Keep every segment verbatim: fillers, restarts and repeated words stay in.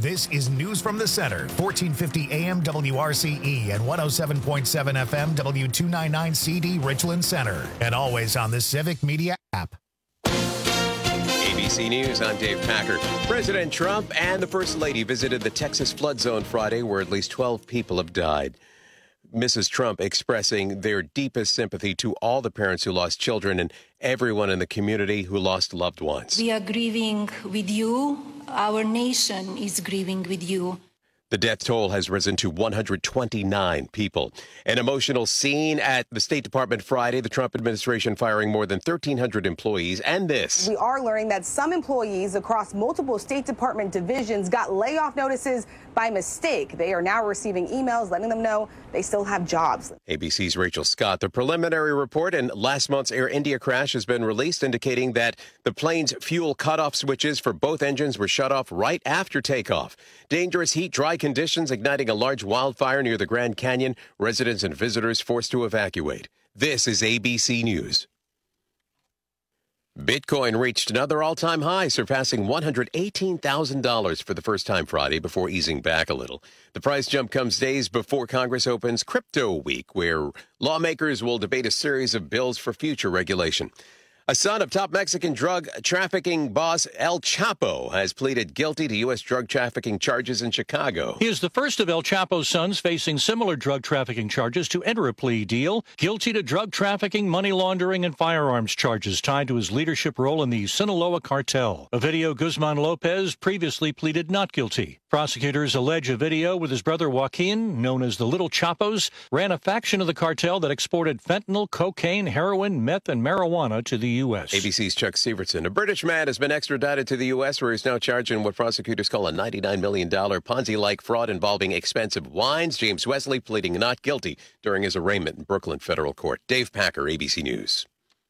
This is News from the Center, fourteen fifty A M W R C E and one oh seven point seven F M W two ninety-nine C D Richland Center. And always on the Civic Media app. A B C News, I'm Dave Packer. President Trump and the First Lady visited the Texas flood zone Friday, where at least twelve people have died. Missus Trump expressing their deepest sympathy to all the parents who lost children and everyone in the community who lost loved ones. We are grieving with you. Our nation is grieving with you. The death toll has risen to one hundred twenty-nine people. An emotional scene at the State Department Friday, the Trump administration firing more than thirteen hundred employees. And this. We are learning that some employees across multiple State Department divisions got layoff notices by mistake. They are now receiving emails letting them know they still have jobs. A B C's Rachel Scott. The preliminary report in last month's Air India crash has been released, indicating that the plane's fuel cutoff switches for both engines were shut off right after takeoff. Dangerous heat, dry conditions igniting a large wildfire near the Grand Canyon. Residents and visitors forced to evacuate. This is A B C News. Bitcoin reached another all-time high, surpassing one hundred eighteen thousand dollars for the first time Friday before easing back a little. The price jump comes days before Congress opens Crypto Week, where lawmakers will debate a series of bills for future regulation. A son of top Mexican drug trafficking boss El Chapo has pleaded guilty to U S drug trafficking charges in Chicago. He is the first of El Chapo's sons facing similar drug trafficking charges to enter a plea deal, guilty to drug trafficking, money laundering, and firearms charges tied to his leadership role in the Sinaloa cartel. Ovidio Guzman Lopez previously pleaded not guilty. Prosecutors allege Ovidio, with his brother Joaquin, known as the Little Chapos, ran a faction of the cartel that exported fentanyl, cocaine, heroin, meth, and marijuana to the U S. A B C's Chuck Severson. A British man has been extradited to the U S, where he's now charged in what prosecutors call a ninety-nine million dollars Ponzi-like fraud involving expensive wines. James Wesley pleading not guilty during his arraignment in Brooklyn federal court. Dave Packer, A B C News.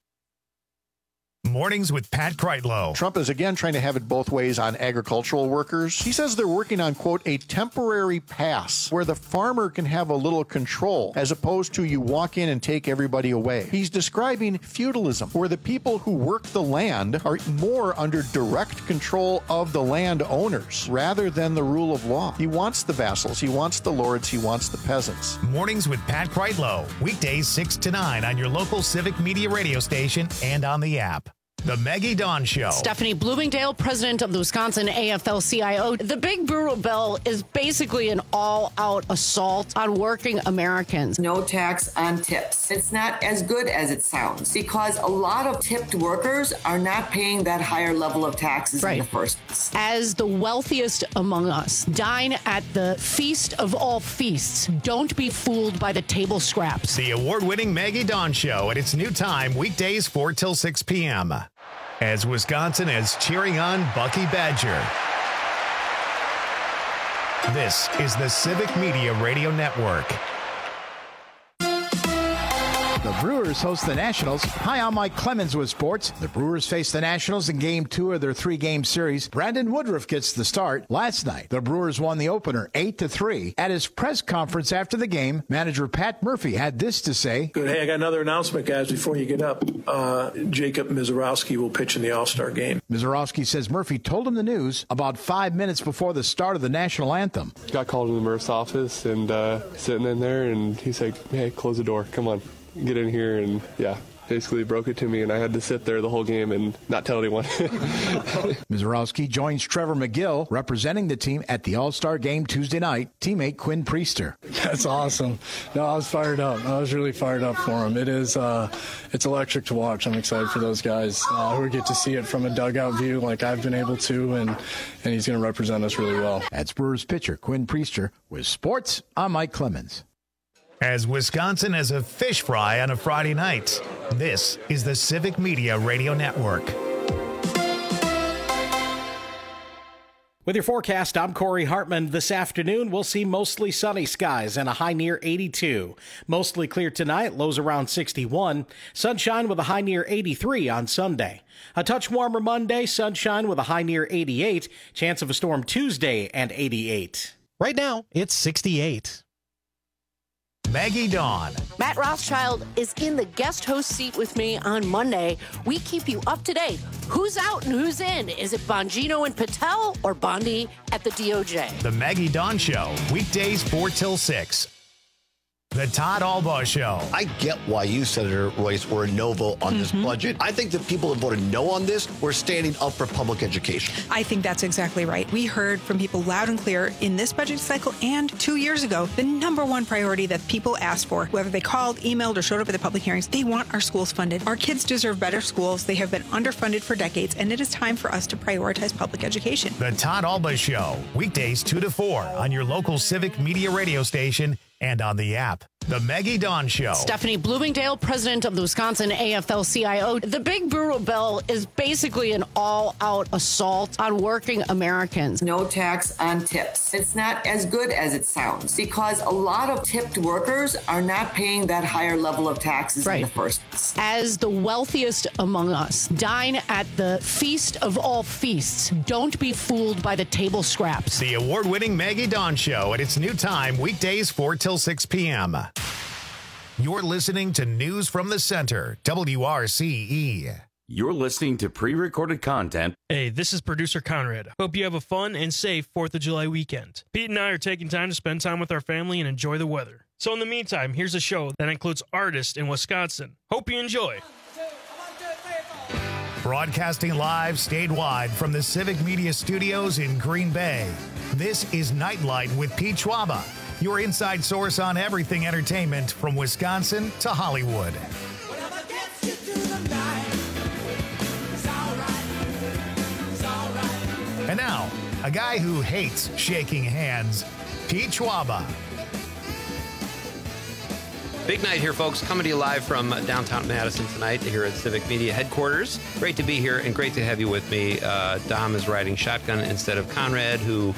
Mornings with Pat Kreitlow. Trump is again trying to have it both ways on agricultural workers. He says they're working on, quote, a temporary pass where the farmer can have a little control as opposed to you walk in and take everybody away. He's describing feudalism, where the people who work the land are more under direct control of the landowners rather than the rule of law. He wants the vassals, he wants the lords, he wants the peasants. Mornings with Pat Kreitlow. Weekdays six to nine on your local Civic Media radio station and on the app. The Maggie Dawn Show. Stephanie Bloomingdale, president of the Wisconsin A F L C I O. The Big Brutal Bill is basically an all-out assault on working Americans. No tax on tips. It's not as good as it sounds because a lot of tipped workers are not paying that higher level of taxes right. in the first place. As the wealthiest among us, dine at the feast of all feasts. Don't be fooled by the table scraps. The award-winning Maggie Dawn Show at its new time, weekdays four till six p.m. As Wisconsin is cheering on Bucky Badger. This is the Civic Media Radio Network. The Brewers host the Nationals. Hi, I'm Mike Clemens with sports. The Brewers face the Nationals in game two of their three-game series. Brandon Woodruff gets the start. Last night, the Brewers won the opener eight to three. At his press conference after the game, manager Pat Murphy had this to say. Good. Hey, I got another announcement, guys, before you get up. Uh, Jacob Misiorowski will pitch in the All-Star game. Misiorowski says Murphy told him the news about five minutes before the start of the national anthem. Got called in the Murph's office and uh, sitting in there, and he said, hey, close the door. Come on. Get in here, and yeah, basically broke it to me, and I had to sit there the whole game and not tell anyone. Misiorowski joins Trevor McGill, representing the team at the All-Star game Tuesday night, teammate Quinn Priester. That's awesome. No, I was fired up. I was really fired up for him. It is, uh, it's electric to watch. I'm excited for those guys uh, who get to see it from a dugout view like I've been able to, and, and he's going to represent us really well. That's Brewers pitcher Quinn Priester. With sports, I'm Mike Clemens. As Wisconsin has a fish fry on a Friday night, this is the Civic Media Radio Network. With your forecast, I'm Corey Hartman. This afternoon, we'll see mostly sunny skies and a high near eighty-two. Mostly clear tonight, lows around sixty-one. Sunshine with a high near eighty-three on Sunday. A touch warmer Monday, sunshine with a high near eighty-eight. Chance of a storm Tuesday and eighty-eight. Right now, it's sixty-eight. Maggie Dawn. Matt Rothschild is in the guest host seat with me on Monday. We keep you up to date. Who's out and who's in? Is it Bongino and Patel or Bondi at the D O J? The Maggie Dawn Show, weekdays four till six. The Todd Albaugh Show. I get why you, Senator Royce, were a no vote on mm-hmm. this budget. I think the people that voted no on this were standing up for public education. I think that's exactly right. We heard from people loud and clear in this budget cycle and two years ago, the number one priority that people asked for, whether they called, emailed, or showed up at the public hearings, they want our schools funded. Our kids deserve better schools. They have been underfunded for decades, and it is time for us to prioritize public education. The Todd Albaugh Show, weekdays two to four on your local Civic Media radio station and on the app. The Maggie Dawn Show. Stephanie Bloomingdale, president of the Wisconsin A F L C I O. The Big Brutal Bill is basically an all-out assault on working Americans. No tax on tips. It's not as good as it sounds because a lot of tipped workers are not paying that higher level of taxes right. in the first place. As the wealthiest among us, dine at the feast of all feasts. Don't be fooled by the table scraps. The award-winning Maggie Dawn Show at its new time, weekdays four till six p.m. You're listening to News from the Center, W R C E. You're listening to pre-recorded content. Hey, this is producer Conrad. Hope you have a fun and safe fourth of July weekend. Pete and I are taking time to spend time with our family and enjoy the weather. So in the meantime, here's a show that includes artists in Wisconsin. Hope you enjoy. Broadcasting live statewide from the Civic Media Studios in Green Bay. This is Nightlight with Pete Schwaba, your inside source on everything entertainment from Wisconsin to Hollywood. And now, a guy who hates shaking hands, Pete Schwaba. Big night here, folks. Coming to you live from downtown Madison tonight here at Civic Media headquarters. Great to be here and great to have you with me. Uh, Dom is riding shotgun instead of Conrad, who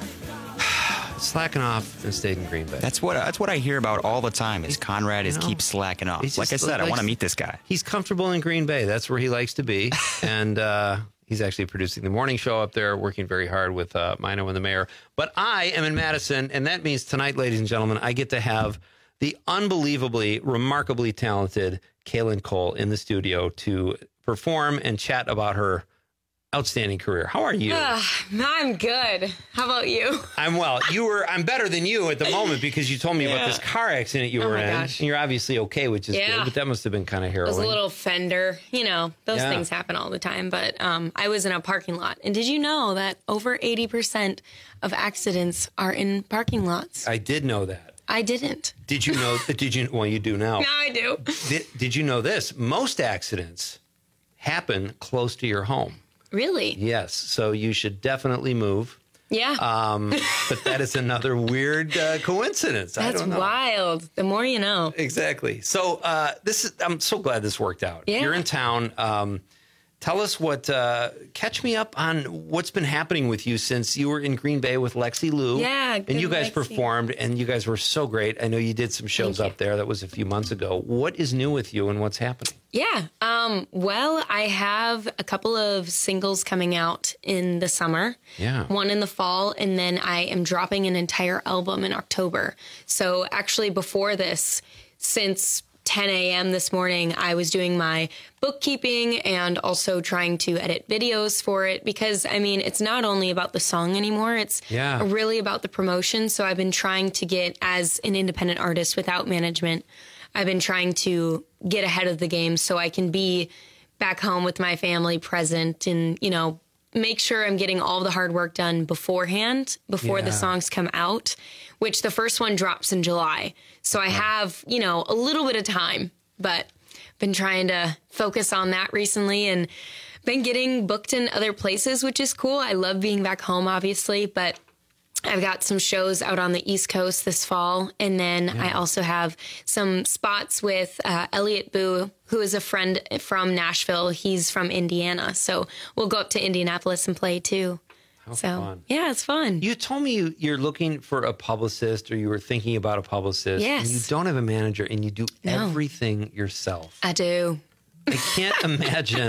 slacking off and stayed in Green Bay. That's what that's what I hear about all the time. Is Conrad is you know, keeps slacking off. Like I said, likes, I want to meet this guy. He's comfortable in Green Bay. That's where he likes to be, and uh, he's actually producing the morning show up there, working very hard with uh, Mino and the mayor. But I am in Madison, and that means tonight, ladies and gentlemen, I get to have the unbelievably, remarkably talented Kaylin Cole in the studio to perform and chat about her outstanding career. How are you? Uh, I'm good. How about you? I'm well. You were. I'm better than you at the moment because you told me yeah. about this car accident you oh were my in. Gosh. And you're obviously okay, which is yeah. good. But that must have been kind of harrowing. It was a little fender. You know, those yeah. things happen all the time. But um, I was in a parking lot. And did you know that over eighty percent of accidents are in parking lots? I did know that. I didn't. Did you know? Did you? Well, you do now. Now I do. Did, did you know this? Most accidents happen close to your home. Really? Yes. So you should definitely move. Yeah. Um, but that is another weird uh, coincidence. That's I don't know. wild. The more you know. Exactly. So uh, this is. I'm so glad this worked out. Yeah. You're in town. Um, tell us what. Uh, catch me up on what's been happening with you since you were in Green Bay with Lexi Lou. Yeah. And you guys Lexi. performed, and you guys were so great. I know you did some shows up there. That was a few months ago. What is new with you, and what's happening? Yeah. Um, well, I have a couple of singles coming out in the summer. Yeah. One in the fall, and then I am dropping an entire album in October. So actually before this, since ten a.m. this morning, I was doing my bookkeeping and also trying to edit videos for it because, I mean, it's not only about the song anymore. It's yeah. really about the promotion. So I've been trying to get, as an independent artist without management, I've been trying to get ahead of the game so I can be back home with my family present and, you know, make sure I'm getting all the hard work done beforehand, before yeah. the songs come out, which the first one drops in July. So I have, you know, a little bit of time, but been trying to focus on that recently and been getting booked in other places, which is cool. I love being back home, obviously, but I've got some shows out on the East Coast this fall. And then yeah. I also have some spots with uh, Elliot Boo, who is a friend from Nashville. He's from Indiana. So we'll go up to Indianapolis and play too. How so, fun. Yeah, it's fun. You told me you, you're looking for a publicist or you were thinking about a publicist. Yes. And you don't have a manager and you do No. everything yourself. I do. I can't imagine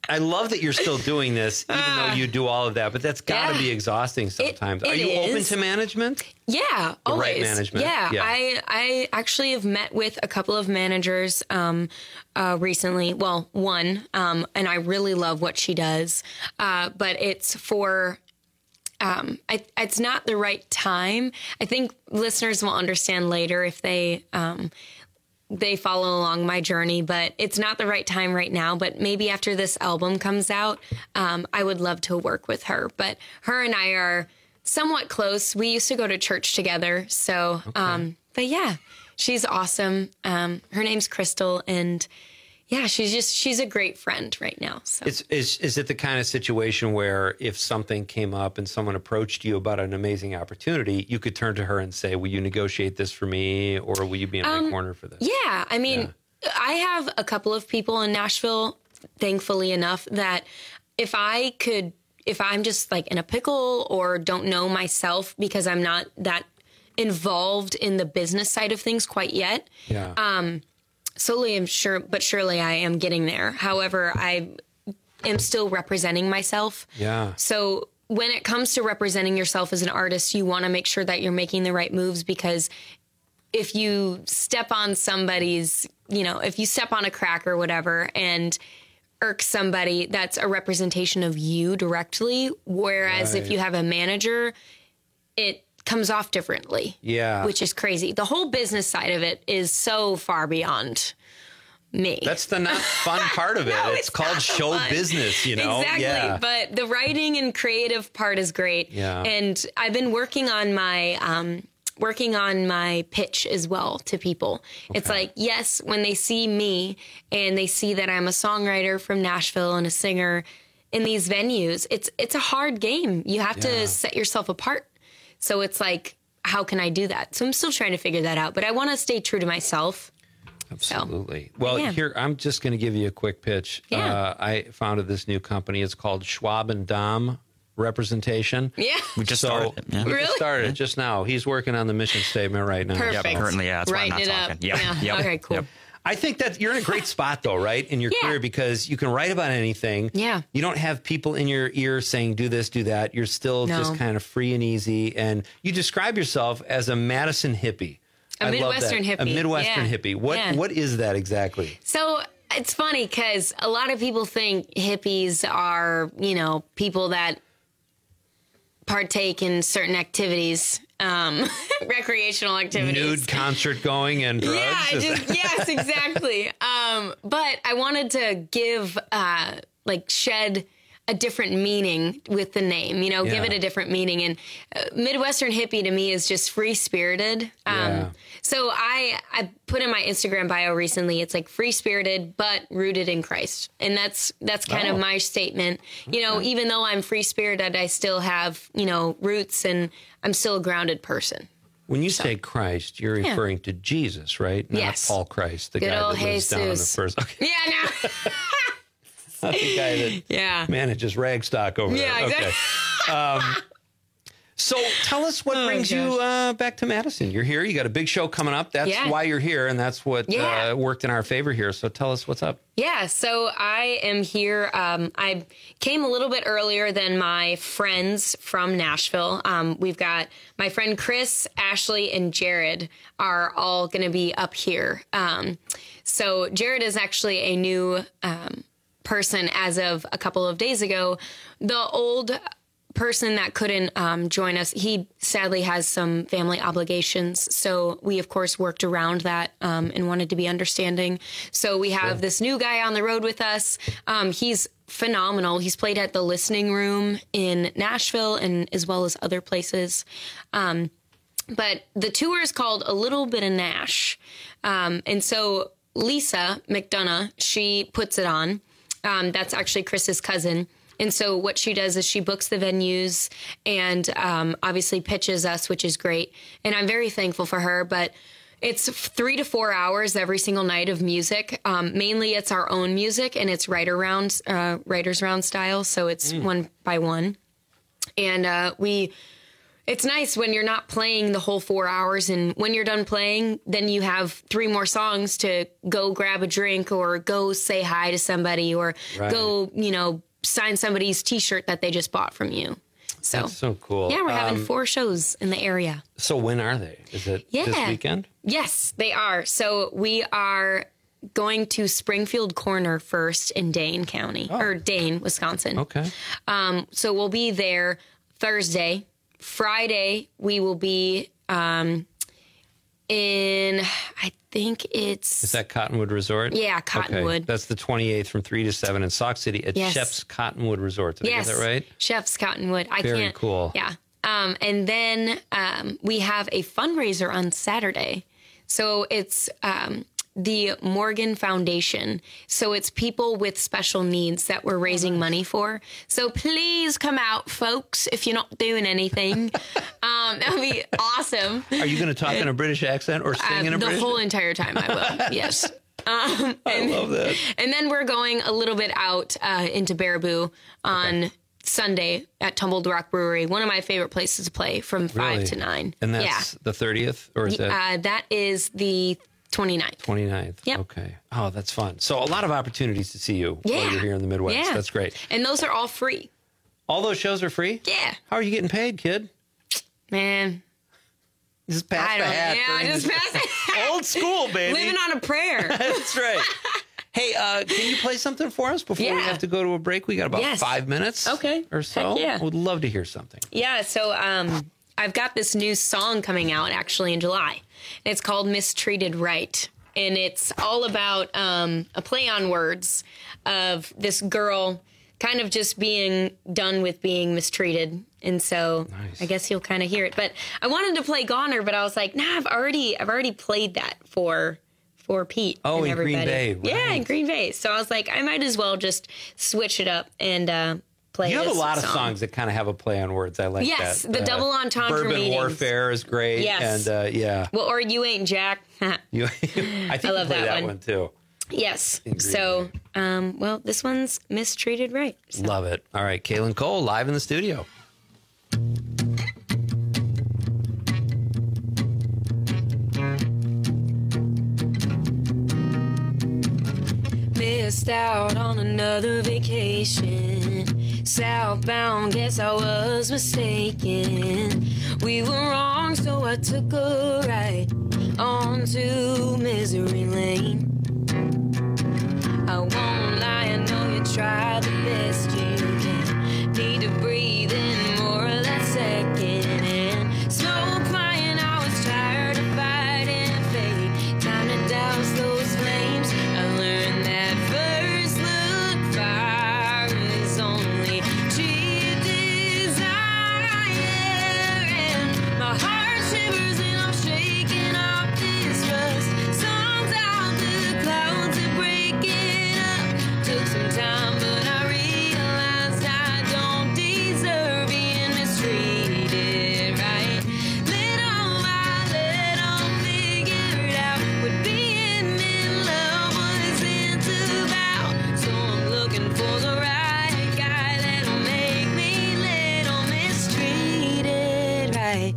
I love that you're still doing this, even Uh, though you do all of that, but that's got to yeah. be exhausting sometimes. It- Are it you open is. to management? Yeah, The always. right management. Yeah, Yeah. I I actually have met with a couple of managers um, uh, recently. Well, one, um, and I really love what she does, uh, but it's for. Um, I, it's not the right time. I think listeners will understand later if they um, they follow along my journey, but it's not the right time right now. But maybe after this album comes out, um, I would love to work with her. But her and I are somewhat close. We used to go to church together. So, um, but yeah, she's awesome. Um, her name's Crystal, and yeah, she's just, she's a great friend right now. So. It's, is, is it the kind of situation where if something came up and someone approached you about an amazing opportunity, you could turn to her and say, will you negotiate this for me, or will you be in Um, my corner for this? Yeah, I mean, I have a couple of people in Nashville, thankfully enough, that if I could, if I'm just like in a pickle or don't know myself because I'm not that involved in the business side of things quite yet. Yeah. Um, slowly, I'm sure, but surely I am getting there. However, I am still representing myself. Yeah. So when it comes to representing yourself as an artist, you want to make sure that you're making the right moves, because if you step on somebody's, you know, if you step on a crack or whatever and irk somebody, that's a representation of you directly. Whereas if Right. you have a manager, it comes off differently. Yeah. Which is crazy. The whole business side of it is so far beyond me. That's the not fun part of it. No, it's, it's called not show fun. business, you know? Exactly. Yeah. But the writing and creative part is great. Yeah. And I've been working on my um, working on my pitch as well to people. It's like, yes, when they see me and they see that I'm a songwriter from Nashville and a singer in these venues, it's it's a hard game. You have Yeah. to set yourself apart. So it's like, how can I do that? So I'm still trying to figure that out, but I want to stay true to myself. Absolutely. Well, yeah. here, I'm just going to give you a quick pitch. Yeah. Uh, I founded this new company. It's called Schwab and Dom Representation. Yeah. We just So, started it. Yeah. We Really? just started it just now. He's working on the mission statement right now. Perfect. Yeah, currently, yeah, that's why I'm Writing not it up. talking. Yep. Yeah. Yep. Okay, cool. Yep. I think that you're in a great spot, though, right, in your Yeah. career, because you can write about anything. Yeah. You don't have people in your ear saying, do this, do that. You're still No. just kind of free and easy. And you describe yourself as a Madison hippie. A I love Midwestern that. hippie. A Midwestern Yeah. hippie. What Yeah. What is that exactly? So it's funny because a lot of people think hippies are, you know, people that partake in certain activities, um, recreational activities. Nude concert going and drugs? Yeah, Is just, that- yes, exactly. Um, but I wanted to give, uh, like, shed a different meaning with the name, you know, give Yeah. it a different meaning. And uh, Midwestern hippie to me is just free spirited. Um, Yeah. So I, I put in my Instagram bio recently, it's like free spirited, but rooted in Christ. And that's, that's kind Oh. of my statement. You know, even though I'm free spirited, I still have, you know, roots, and I'm still a grounded person. When you say Christ, you're Yeah. referring to Jesus, right? Not Yes. Paul Christ, the Good guy old that lives down on the Jesus. first. Okay. Yeah, no. Not the guy that Yeah. manages Ragstock over Yeah, there. exactly. Okay. Um, so tell us what Oh, brings you uh, back to Madison. You're here. You got a big show coming up. That's Yeah. why you're here, and that's what Yeah. uh, worked in our favor here. So tell us what's up. Yeah, so I am here. Um, I came a little bit earlier than my friends from Nashville. Um, we've got my friend Chris, Ashley, and Jared are all going to be up here. Um, so Jared is actually a new um, person as of a couple of days ago. The old person that couldn't um, join us, he sadly has some family obligations. So we, of course, worked around that um, and wanted to be understanding. So we have this new guy on the road with us. Um, he's phenomenal. He's played at the Listening Room in Nashville and as well as other places. Um, but the tour is called A Little Bit of Nash. Um, and so Lisa McDonough, she puts it on. Um, that's actually Chris's cousin. And so what she does is she books the venues and um, obviously pitches us, which is great. And I'm very thankful for her. But it's three to four hours every single night of music. Um, mainly it's our own music, and it's writer round, uh, writer's round style. So it's Mm. one by one. And uh, we It's nice when you're not playing the whole four hours, and when you're done playing, then you have three more songs to go grab a drink or go say hi to somebody or Right. go, you know, sign somebody's T-shirt that they just bought from you. So That's so cool. Yeah, we're having Um, four shows in the area. So when are they? Is it Yeah. this weekend? Yes, they are. So we are going to Springfield Corner first in Dane County, or Dane, Wisconsin. Okay. Um, so we'll be there Thursday. Friday, we will be um, in, I think it's... Is that Cottonwood Resort? Yeah, Cottonwood. Okay. That's the twenty-eighth from three to seven in Sauk City at Yes. Chef's Cottonwood Resort. Did yes, I get that right? Chef's Cottonwood. I Very can't. cool. Yeah. Um, and then um, we have a fundraiser on Saturday. So it's um, the Morgan Foundation. So it's people with special needs that we're raising money for. So please come out, folks, if you're not doing anything. um, that would be awesome. Are you going to talk in a British accent or sing Uh, in a the British? whole entire time I will. Yes. Um, I and, love that. And then we're going a little bit out uh, into Baraboo on Sunday at Tumbled Rock Brewery, one of my favorite places to play from five Really? to nine. And that's yeah. the thirtieth, or is that Uh, that is the twenty-ninth. twenty-ninth? Yep. Okay. Oh, that's fun. So a lot of opportunities to see you Yeah. while you're here in the Midwest. Yeah. That's great. And those are all free. All those shows are free? Yeah. How are you getting paid, kid? Man. Just pass I the don't hat. Yeah, during just the- pass the hat. Old school, baby. Living on a prayer. That's right. Hey, uh, can you play something for us before we Yeah. have to go to a break? We got about Yes. five minutes Okay. or so. Heck yeah. Would love to hear something. Yeah, so um, I've got this new song coming out actually in July. And it's called Mistreated Right. And it's all about um, a play on words of this girl kind of just being done with being mistreated. And so I guess you'll kind of hear it. But I wanted to play Goner, but I was like, nah, I've already I've already played that for for Pete. Oh, and in Green everybody. Bay, Yeah, in right. Green Bay. So I was like, I might as well just switch it up and uh, play You have a this lot of song. songs that kind of have a play on words. I like Yes, that. the double entendre Bourbon meetings. Warfare is great. Yes. And uh, yeah. Well, or You Ain't Jack. You, I think I love you play that that one. one too. Yes. In Green So, um, well, this one's Mistreated Right. So. Love it. All right, Kaylin Cole live in the studio. Missed out on another vacation. Southbound, guess I was mistaken. We were wrong, so I took a right onto Misery Lane. I won't lie, I know you tried the best you can. Need to breathe in more or less second and smoke flying. I was tired of fighting fate. Time to douse those flames. I learned that first look fire is only cheap desire. And my heart shivers and I'm shaking off this rust. Sun's out, the clouds are breaking up. Took some time, but I realized I don't deserve being mistreated right. Little by little, figured out what being in love wasn't about. So I'm looking for the right guy that'll make me little mistreated right.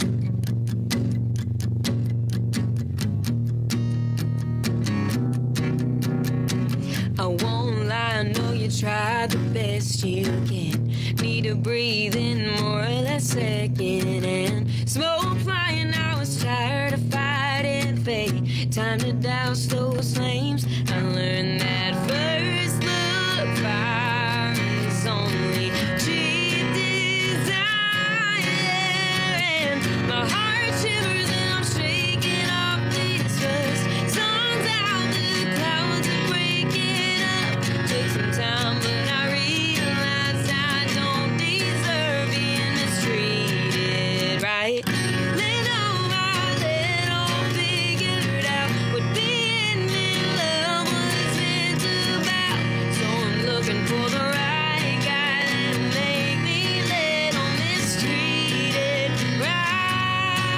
I won't lie, I know you tried the best you can. Need to breathe in more or less second and smoke flying. I was tired of fighting fate. Time to douse those flames. I learned that first look fire is only cheap desire. And my heart shivers and I'm shaking off this rust. Sun's out, the clouds are breaking up. Took some time, but I realized I don't deserve being mistreated right. Little by little, figured out what being in love wasn't about. So I'm looking for the right guy that'll make me little mistreated right.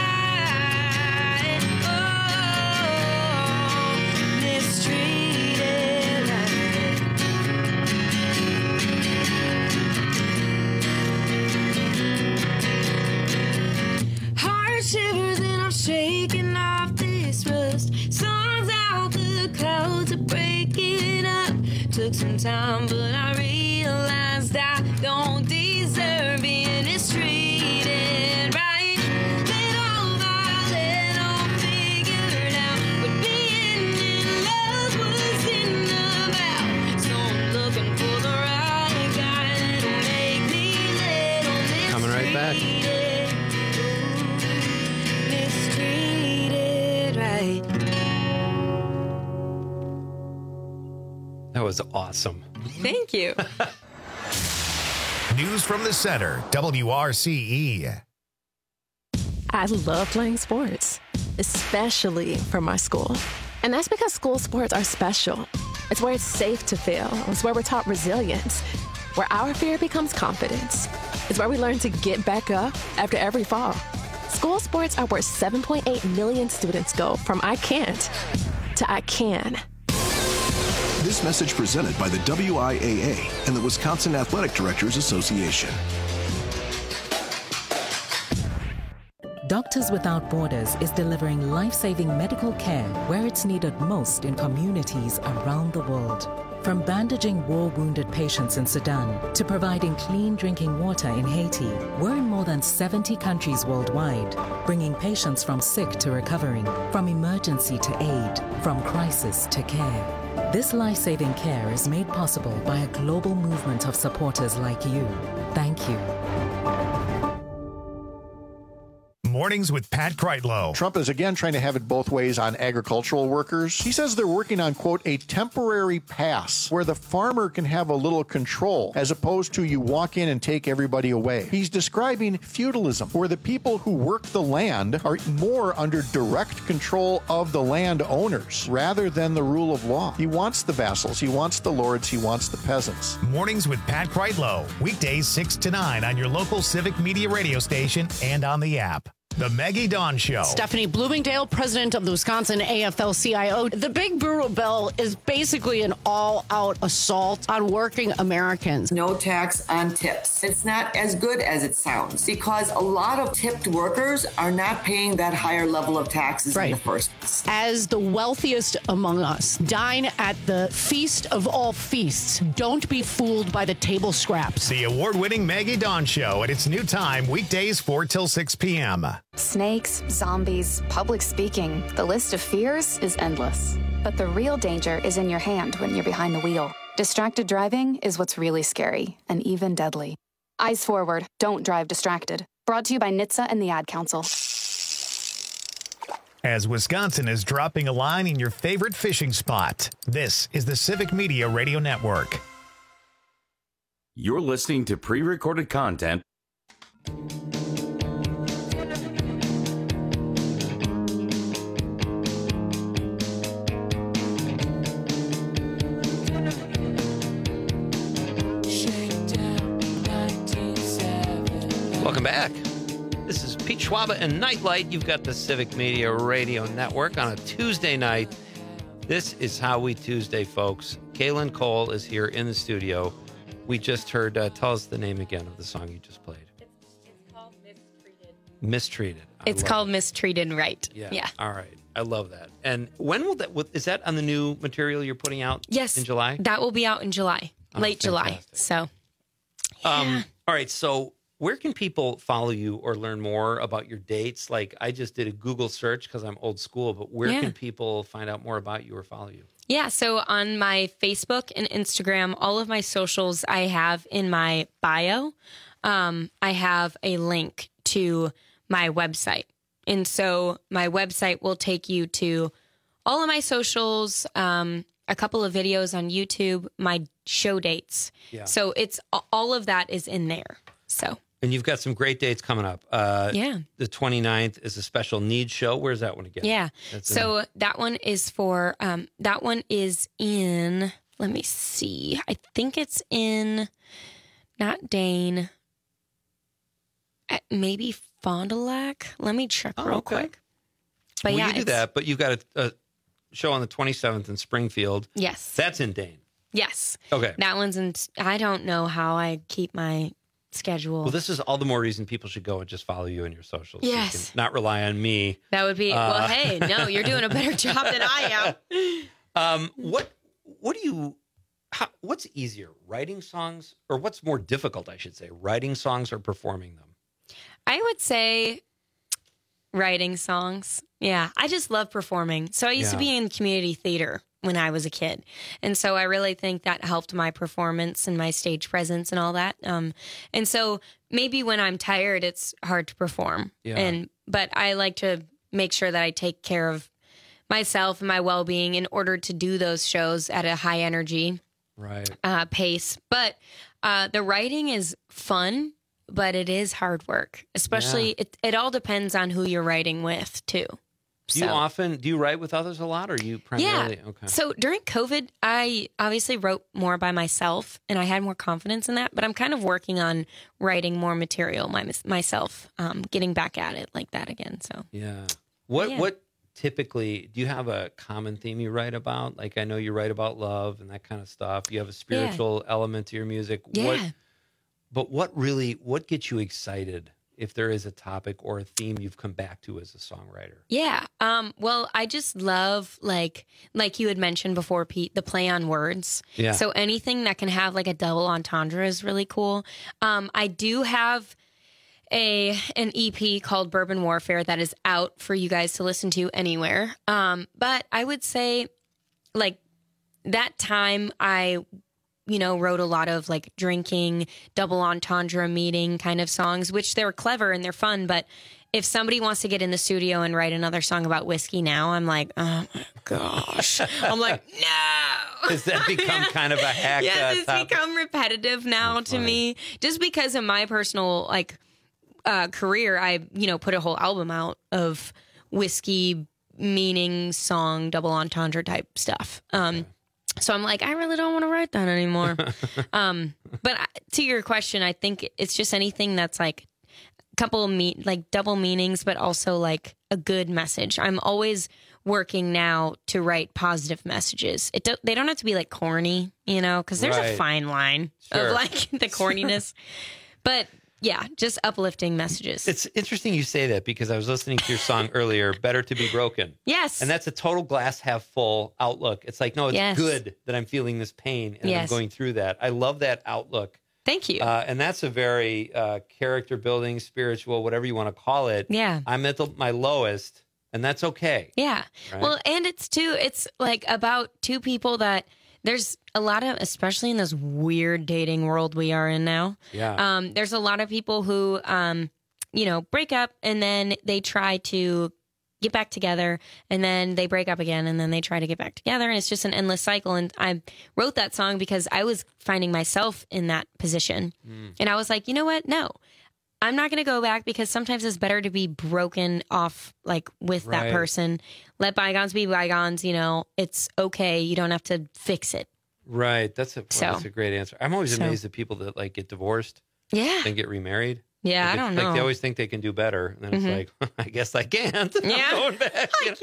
got shivers and I'm shaking off this rust. Storms out, the clouds are breaking up. Took some time, but I realized I don't deserve being mistreated right. Little by little, figured out what being in love wasn't about. So I'm looking for the right guy that'll make me little mistreated. Coming right back. Mistreated right. That was awesome. Thank you. News from the center, W R C E. I love playing sports, especially for my school. And that's because school sports are special. It's where it's safe to fail. It's where we're taught resilience, where our fear becomes confidence. It's where we learn to get back up after every fall. School sports are where seven point eight million students go from I can't to I can. This message presented by the W I A A and the Wisconsin Athletic Directors Association. Doctors Without Borders is delivering life-saving medical care where it's needed most in communities around the world. From bandaging war-wounded patients in Sudan to providing clean drinking water in Haiti, we're in more than seventy countries worldwide, bringing patients from sick to recovering, from emergency to aid, from crisis to care. This life-saving care is made possible by a global movement of supporters like you. Thank you. Mornings with Pat Kreitlow. Trump is again trying to have it both ways on agricultural workers. He says they're working on, quote, a temporary pass where the farmer can have a little control as opposed to you walk in and take everybody away. He's describing feudalism, where the people who work the land are more under direct control of the landowners rather than the rule of law. He wants the vassals, he wants the lords, he wants the peasants. Mornings with Pat Kreitlow. Weekdays six to nine on your local Civic Media radio station and on the app. The Maggie Dawn Show. Stephanie Bloomingdale, president of the Wisconsin A F L C I O. The Big Brewer bill is basically an all-out assault on working Americans. No tax on tips. It's not as good as it sounds because a lot of tipped workers are not paying that higher level of taxes Right. in the first place. As the wealthiest among us, dine at the feast of all feasts. Don't be fooled by the table scraps. The award-winning Maggie Dawn Show at its new time, weekdays four till six p.m. Snakes, zombies, public speaking. The list of fears is endless. But the real danger is in your hand when you're behind the wheel. Distracted driving is what's really scary and even deadly. Eyes forward. Don't drive distracted. Brought to you by N H T S A and the Ad Council. As Wisconsin is dropping a line in your favorite fishing spot, this is the Civic Media Radio Network. You're listening to pre-recorded content. Welcome back. This is Pete Schwaba and Nightlight. You've got the Civic Media Radio Network on a Tuesday night. This is How We Tuesday, folks. Kaylin Cole is here in the studio. We just heard, uh, tell us the name again of the song you just played. It's, it's called Mistreated. Mistreated. I It's love called it. Mistreated Right. Yeah. Yeah. All right. I love that. And when will that, is that on the new material you're putting out? Yes. In July? That will be out in July, Oh, late July. fantastic. So, Um, all right. So where can people follow you or learn more about your dates? Like I just did a Google search because I'm old school, but where Yeah. can people find out more about you or follow you? yeah. So on my Facebook and Instagram, all of my socials I have in my bio. Um, I have a link to my website. And so my website will take you to all of my socials, um, a couple of videos on YouTube, my show dates. Yeah. So it's all of that is in there. So And you've got some great dates coming up. Uh, Yeah. The twenty-ninth is a special needs show. Where's that one again? yeah. That's in- So that one is for um, that one is in. Let me see. I think it's in not Dane. At maybe Fond du Lac. Let me check Oh, real okay. quick. But well, yeah, you do it's- that, but you've got a, a show on the twenty-seventh in Springfield. Yes. That's in Dane. Yes. Okay. That one's in. I don't know how I keep my schedule. Well, this is all the more reason people should go and just follow you on your socials. Yes. So you can not rely on me. That would be, Uh, well, hey, no, you're doing a better job than I am. Um, what what do you? How, what's easier, writing songs, or what's more difficult? I should say, writing songs or performing them. I would say writing songs. Yeah, I just love performing. So I used to Yeah. be in community theater when I was a kid, and so I really think that helped my performance and my stage presence and all that. Um, and so maybe when I'm tired, it's hard to perform. Yeah. And but I like to make sure that I take care of myself and my well-being in order to do those shows at a high energy Right. uh, pace. But uh, the writing is fun, but it is hard work. Especially, Yeah. it, it all depends on who you're writing with, too. Do you often do you write with others a lot, or are you primarily Yeah. okay? So during COVID, I obviously wrote more by myself, and I had more confidence in that. But I'm kind of working on writing more material my, myself, um, getting back at it like that again. So Yeah. What Yeah. what typically do you have a common theme you write about? Like I know you write about love and that kind of stuff. You have a spiritual element to your music. Yeah. What, but what really what gets you excited if there is a topic or a theme you've come back to as a songwriter? Yeah. Um, well, I just love like like you had mentioned before, Pete, the play on words. Yeah. So anything that can have like a double entendre is really cool. Um, I do have a an E P called Bourbon Warfare that is out for you guys to listen to anywhere. Um, but I would say like that time I you know, wrote a lot of like drinking, double entendre meaning kind of songs, which they're clever and they're fun. But if somebody wants to get in the studio and write another song about whiskey now, I'm like, oh my gosh. I'm like, no. Has that become kind of a hack? Yes, uh, it's topic? become repetitive now to me. Just because of my personal like uh, career, I, you know, put a whole album out of whiskey meaning song, double entendre type stuff. Um, okay. So I'm like, I really don't want to write that anymore. um, but to your question, I think it's just anything that's like a couple of me- like double meanings, but also like a good message. I'm always working now to write positive messages. It do- they don't have to be like corny, you know, because there's Right. a fine line Sure. of like the corniness. But yeah, just uplifting messages. It's interesting you say that because I was listening to your song earlier, Better to Be Broken. Yes. And that's a total glass half full outlook. It's like, no, it's Yes. good that I'm feeling this pain and Yes. I'm going through that. I love that outlook. Thank you. Uh, and that's a very uh, character building, spiritual, whatever you want to call it. Yeah. I'm at the, my lowest, and that's okay. Yeah. Right? Well, and it's too, it's like about two people that there's a lot of, especially in this weird dating world we are in now. Yeah. Um, there's a lot of people who, um, you know, break up and then they try to get back together and then they break up again and then they try to get back together. And it's just an endless cycle. And I wrote that song because I was finding myself in that position. Mm. And I was like, you know what? No. I'm not going to go back because sometimes it's better to be broken off like with Right. that person. Let bygones be bygones. You know, it's okay. You don't have to fix it. Right. That's a, well, So- that's a great answer. I'm always So- amazed at people that like get divorced Yeah. and get remarried. Yeah, Like, I don't like, know. They always think they can do better. And then Mhm. it's like, I guess I can't. I'm Yeah. going back. I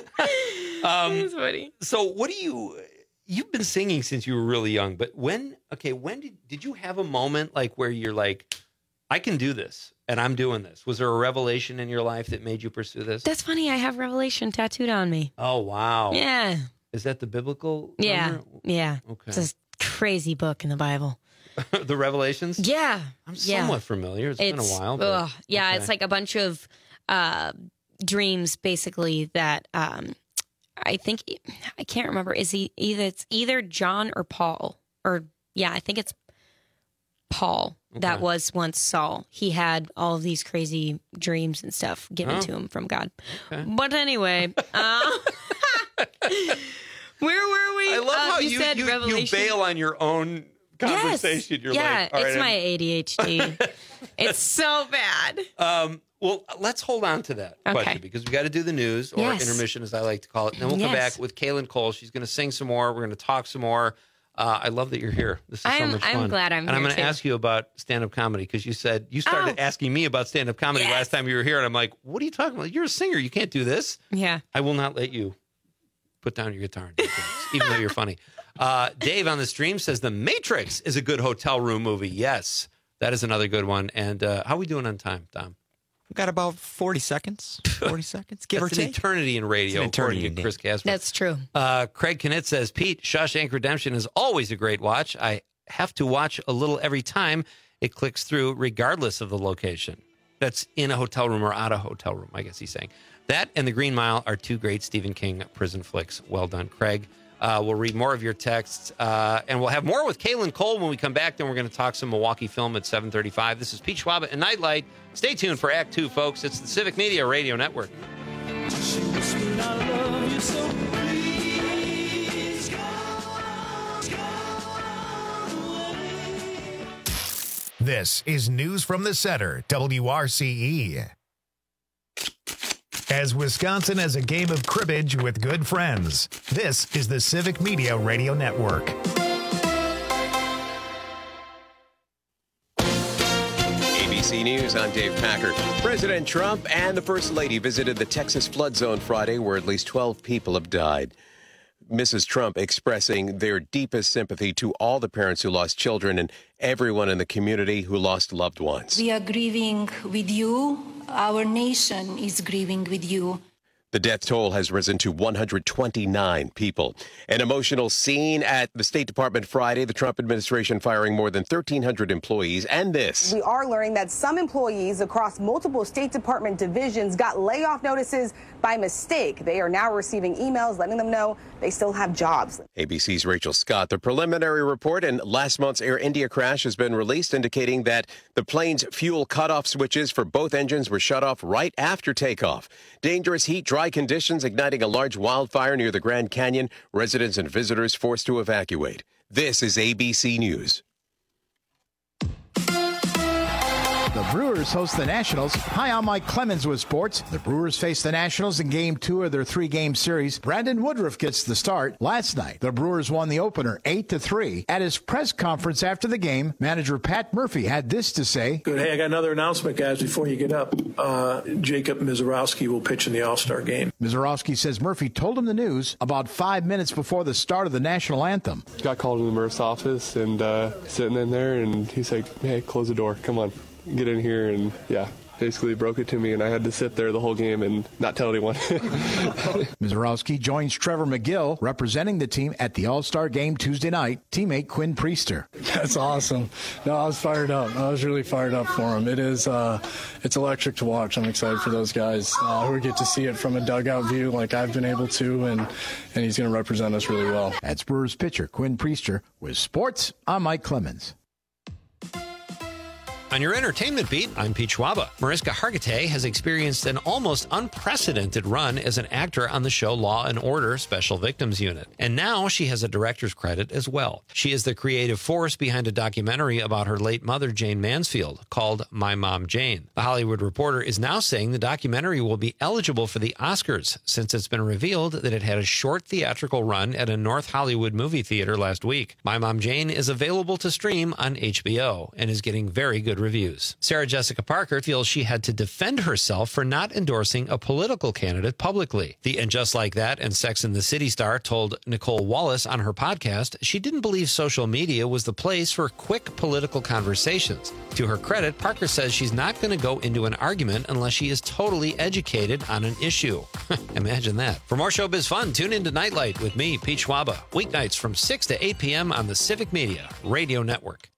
can't. Um, It's funny. So what do you, you've been singing since you were really young, but when, okay, when did, did you have a moment like where you're like, I can do this and I'm doing this? Was there a revelation in your life that made you pursue this? That's funny. I have Revelation tattooed on me. Oh, wow. Yeah. Is that the biblical? Yeah. number? Yeah. Okay. It's a crazy book in the Bible. The Revelations? Yeah. I'm yeah. somewhat familiar. It's been a while. But, ugh, yeah, okay. it's like a bunch of uh, dreams, basically. That um, I think I can't remember. Is he either? It's either John or Paul, or yeah, I think it's Paul. That Okay. was once Saul. He had all of these crazy dreams and stuff given Oh. to him from God. Okay. But anyway, uh, where were we? I love Uh, how you, you, said you, you Revelation. bail on your own conversation. Yes. You're yeah, like, all it's right, my I'm- A D H D. It's so bad. Um, well, let's hold on to that Okay. question because we got to do the news or Yes. intermission, as I like to call it. And then we'll come Yes. back with Kaylin Cole. She's going to sing some more. We're going to talk some more. Uh, I love that you're here. This is so I'm- much I'm fun. glad I'm and I'm here, going to too. ask you about stand-up comedy because you said you started Oh. asking me about stand-up comedy Yes. last time you were here, and I'm like, "What are you talking about? You're a singer. You can't do this." Yeah. I will not let you put down your guitar and do things, even though you're funny. Uh, Dave on the stream says The Matrix is a good hotel room movie. Yes. That is another good one. And uh, how are we doing on time, Dom? We've got about forty seconds. forty seconds, give That's or an take. eternity in radio, It's an eternity, according to Chris Casper. That's true. Uh, Craig Knit says, Pete, Shawshank Redemption is always a great watch. I have to watch a little every time it clicks through, regardless of the location. That's in a hotel room or out of a hotel room, I guess he's saying. That and The Green Mile are two great Stephen King prison flicks. Well done, Craig. Uh, we'll read more of your texts, uh, and we'll have more with Kaylin Cole when we come back. Then we're going to talk some Milwaukee film at seven thirty-five. This is Pete Schwab and Nightlight. Stay tuned for Act Two, folks. It's the Civic Media Radio Network. This is News from the Center, W R C E. As Wisconsin has a game of cribbage with good friends, this is the Civic Media Radio Network. A B C News, I'm Dave Packard. President Trump and the First Lady visited the Texas flood zone Friday, where at least twelve people have died. Missus Trump expressing their deepest sympathy to all the parents who lost children and everyone in the community who lost loved ones. We are grieving with you. Our nation is grieving with you. The death toll has risen to one hundred twenty-nine people. An emotional scene at the State Department Friday, the Trump administration firing more than thirteen hundred employees. And this. We are learning that some employees across multiple State Department divisions got layoff notices by mistake. They are now receiving emails letting them know they still have jobs. A B C's Rachel Scott. The preliminary report in last month's Air India crash has been released, indicating that the plane's fuel cutoff switches for both engines were shut off right after takeoff. Dangerous heat, dry conditions igniting a large wildfire near the Grand Canyon. Residents and visitors forced to evacuate. This is A B C News. The Brewers host the Nationals. Hi, I'm Mike Clemens with sports. The Brewers face the Nationals in game two of their three-game series. Brandon Woodruff gets the start. Last night, the Brewers won the opener eight to three. At his press conference after the game, manager Pat Murphy had this to say. Good. Hey, I got another announcement, guys, before you get up. Uh, Jacob Mizorowski will pitch in the All-Star game. Mizorowski says Murphy told him the news about five minutes before the start of the national anthem. Got called in the Murph's office and uh, sitting in there, and he's like, hey, close the door. Come on. Get in here, and yeah, basically broke it to me, and I had to sit there the whole game and not tell anyone. Mizorowski joins Trevor McGill representing the team at the All-Star game Tuesday night, teammate Quinn Priester. That's awesome. No, I was fired up. I was really fired up for him. It is, uh, it's electric to watch. I'm excited for those guys uh, who get to see it from a dugout view like I've been able to, and, and he's going to represent us really well. That's Brewers pitcher Quinn Priester. With sports, I'm Mike Clemens. On your entertainment beat, I'm Pete Schwaba. Mariska Hargitay has experienced an almost unprecedented run as an actor on the show Law and Order Special Victims Unit. And now she has a director's credit as well. She is the creative force behind a documentary about her late mother, Jane Mansfield, called My Mom Jane. The Hollywood Reporter is now saying the documentary will be eligible for the Oscars, since it's been revealed that it had a short theatrical run at a North Hollywood movie theater last week. My Mom Jane is available to stream on H B O and is getting very good reviews. Sarah Jessica Parker feels she had to defend herself for not endorsing a political candidate publicly. The And Just Like That and Sex and the City star told Nicole Wallace on her podcast she didn't believe social media was the place for quick political conversations. To her credit, Parker says she's not going to go into an argument unless she is totally educated on an issue. Imagine that. For more showbiz fun, tune into Nightlight with me, Pete Schwaba, weeknights from six to eight p.m. on the Civic Media Radio Network.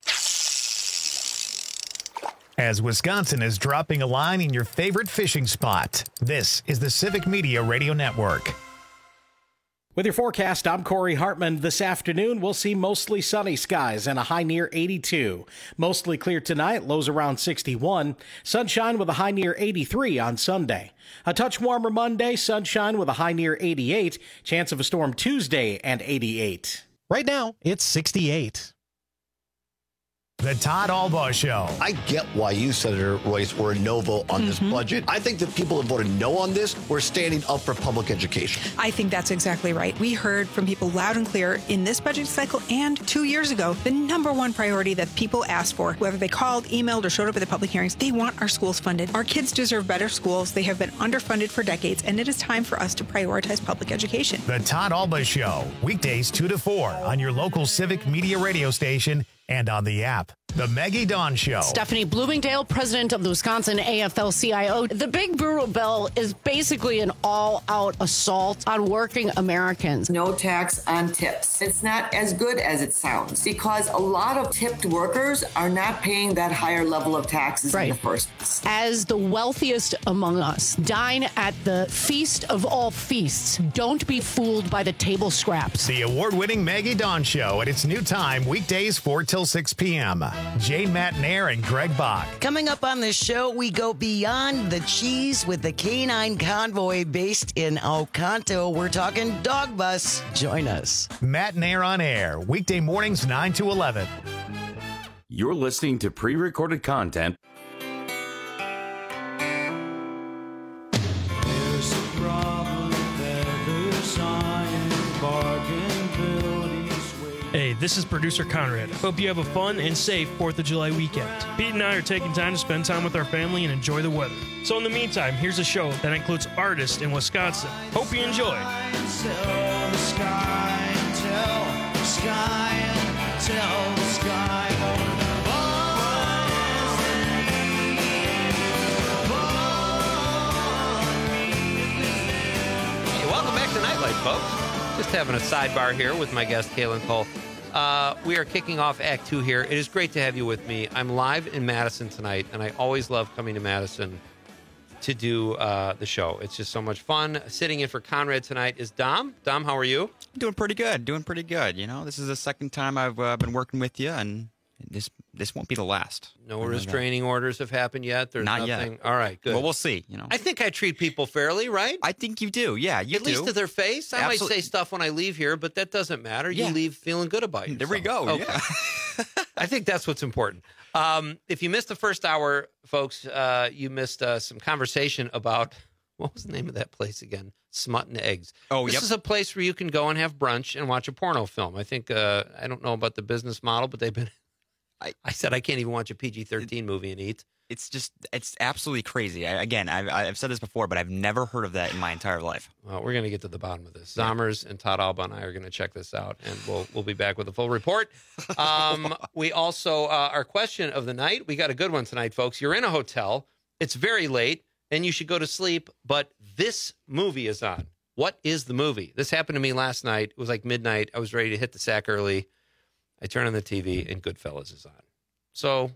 As Wisconsin is dropping a line in your favorite fishing spot, this is the Civic Media Radio Network. With your forecast, I'm Corey Hartman. This afternoon, we'll see mostly sunny skies and a high near eighty-two. Mostly clear tonight, lows around sixty-one. Sunshine with a high near eighty-three on Sunday. A touch warmer Monday, sunshine with a high near eighty-eight. Chance of a storm Tuesday and eighty-eight. Right now, it's sixty-eight. The Todd Albaugh Show. I get why you, Senator Royce, were a no vote on mm-hmm. this budget. I think that people that voted no on this were standing up for public education. I think that's exactly right. We heard from people loud and clear in this budget cycle and two years ago, the number one priority that people asked for, whether they called, emailed, or showed up at the public hearings, they want our schools funded. Our kids deserve better schools. They have been underfunded for decades, and it is time for us to prioritize public education. The Todd Albaugh Show, weekdays two to four on your local Civic Media radio station and on the app. The Maggie Dawn Show. Stephanie Bloomingdale, president of the Wisconsin A F L C I O. The Big Brewer Bill is basically an all-out assault on working Americans. No tax on tips. It's not as good as it sounds because a lot of tipped workers are not paying that higher level of taxes Right. in the first place. As the wealthiest among us, dine at the feast of all feasts. Don't be fooled by the table scraps. The award-winning Maggie Dawn Show at its new time, weekdays four till six p.m. Jane Matnair and Greg Bach. Coming up on the show, we go beyond the cheese with the Canine Convoy based in Oconto. We're talking Dog Bus. Join us. Matnair on air, weekday mornings nine to eleven. You're listening to pre-recorded content. Hey, this is producer Conrad. Hope you have a fun and safe fourth of July weekend. Pete and I are taking time to spend time with our family and enjoy the weather. So in the meantime, here's a show that includes artists in Wisconsin. Hope you enjoy. Hey, welcome back to Nightlight, folks. Just having a sidebar here with my guest, Kaylin Cole. Uh, we are kicking off Act Two here. It is great to have you with me. I'm live in Madison tonight, and I always love coming to Madison to do uh, the show. It's just so much fun. Sitting in for Conrad tonight is Dom. Dom, how are you? Doing pretty good. Doing pretty good. You know, this is the second time I've uh, been working with you, and this this won't be the last. No restraining orders have happened yet? There's Not nothing. yet. All right, good. Well, we'll see. You know, I think I treat people fairly, right? I think you do. Yeah, you At do. least to their face. I Absolute- might say stuff when I leave here, but that doesn't matter. You Yeah. leave feeling good about yourself. There we go. Okay. Yeah. I think that's what's important. Um, if you missed the first hour, folks, uh, you missed uh, some conversation about, what was the name of that place again? Smut and Eggs. Oh, This yep. is a place where you can go and have brunch and watch a porno film. I think, uh, I don't know about the business model, but they've been, I, I said I can't even watch a P G thirteen movie and eat. It's just, it's absolutely crazy. I, again, I've, I've said this before, but I've never heard of that in my entire life. Well, we're going to get to the bottom of this. Zommers and Todd Alba and I are going to check this out, and we'll we'll be back with a full report. Um, we also, uh, our question of the night, we got a good one tonight, folks. You're in a hotel. It's very late, and you should go to sleep, but this movie is on. What is the movie? This happened to me last night. It was like midnight. I was ready to hit the sack early. I turn on the T V, and Goodfellas is on. So,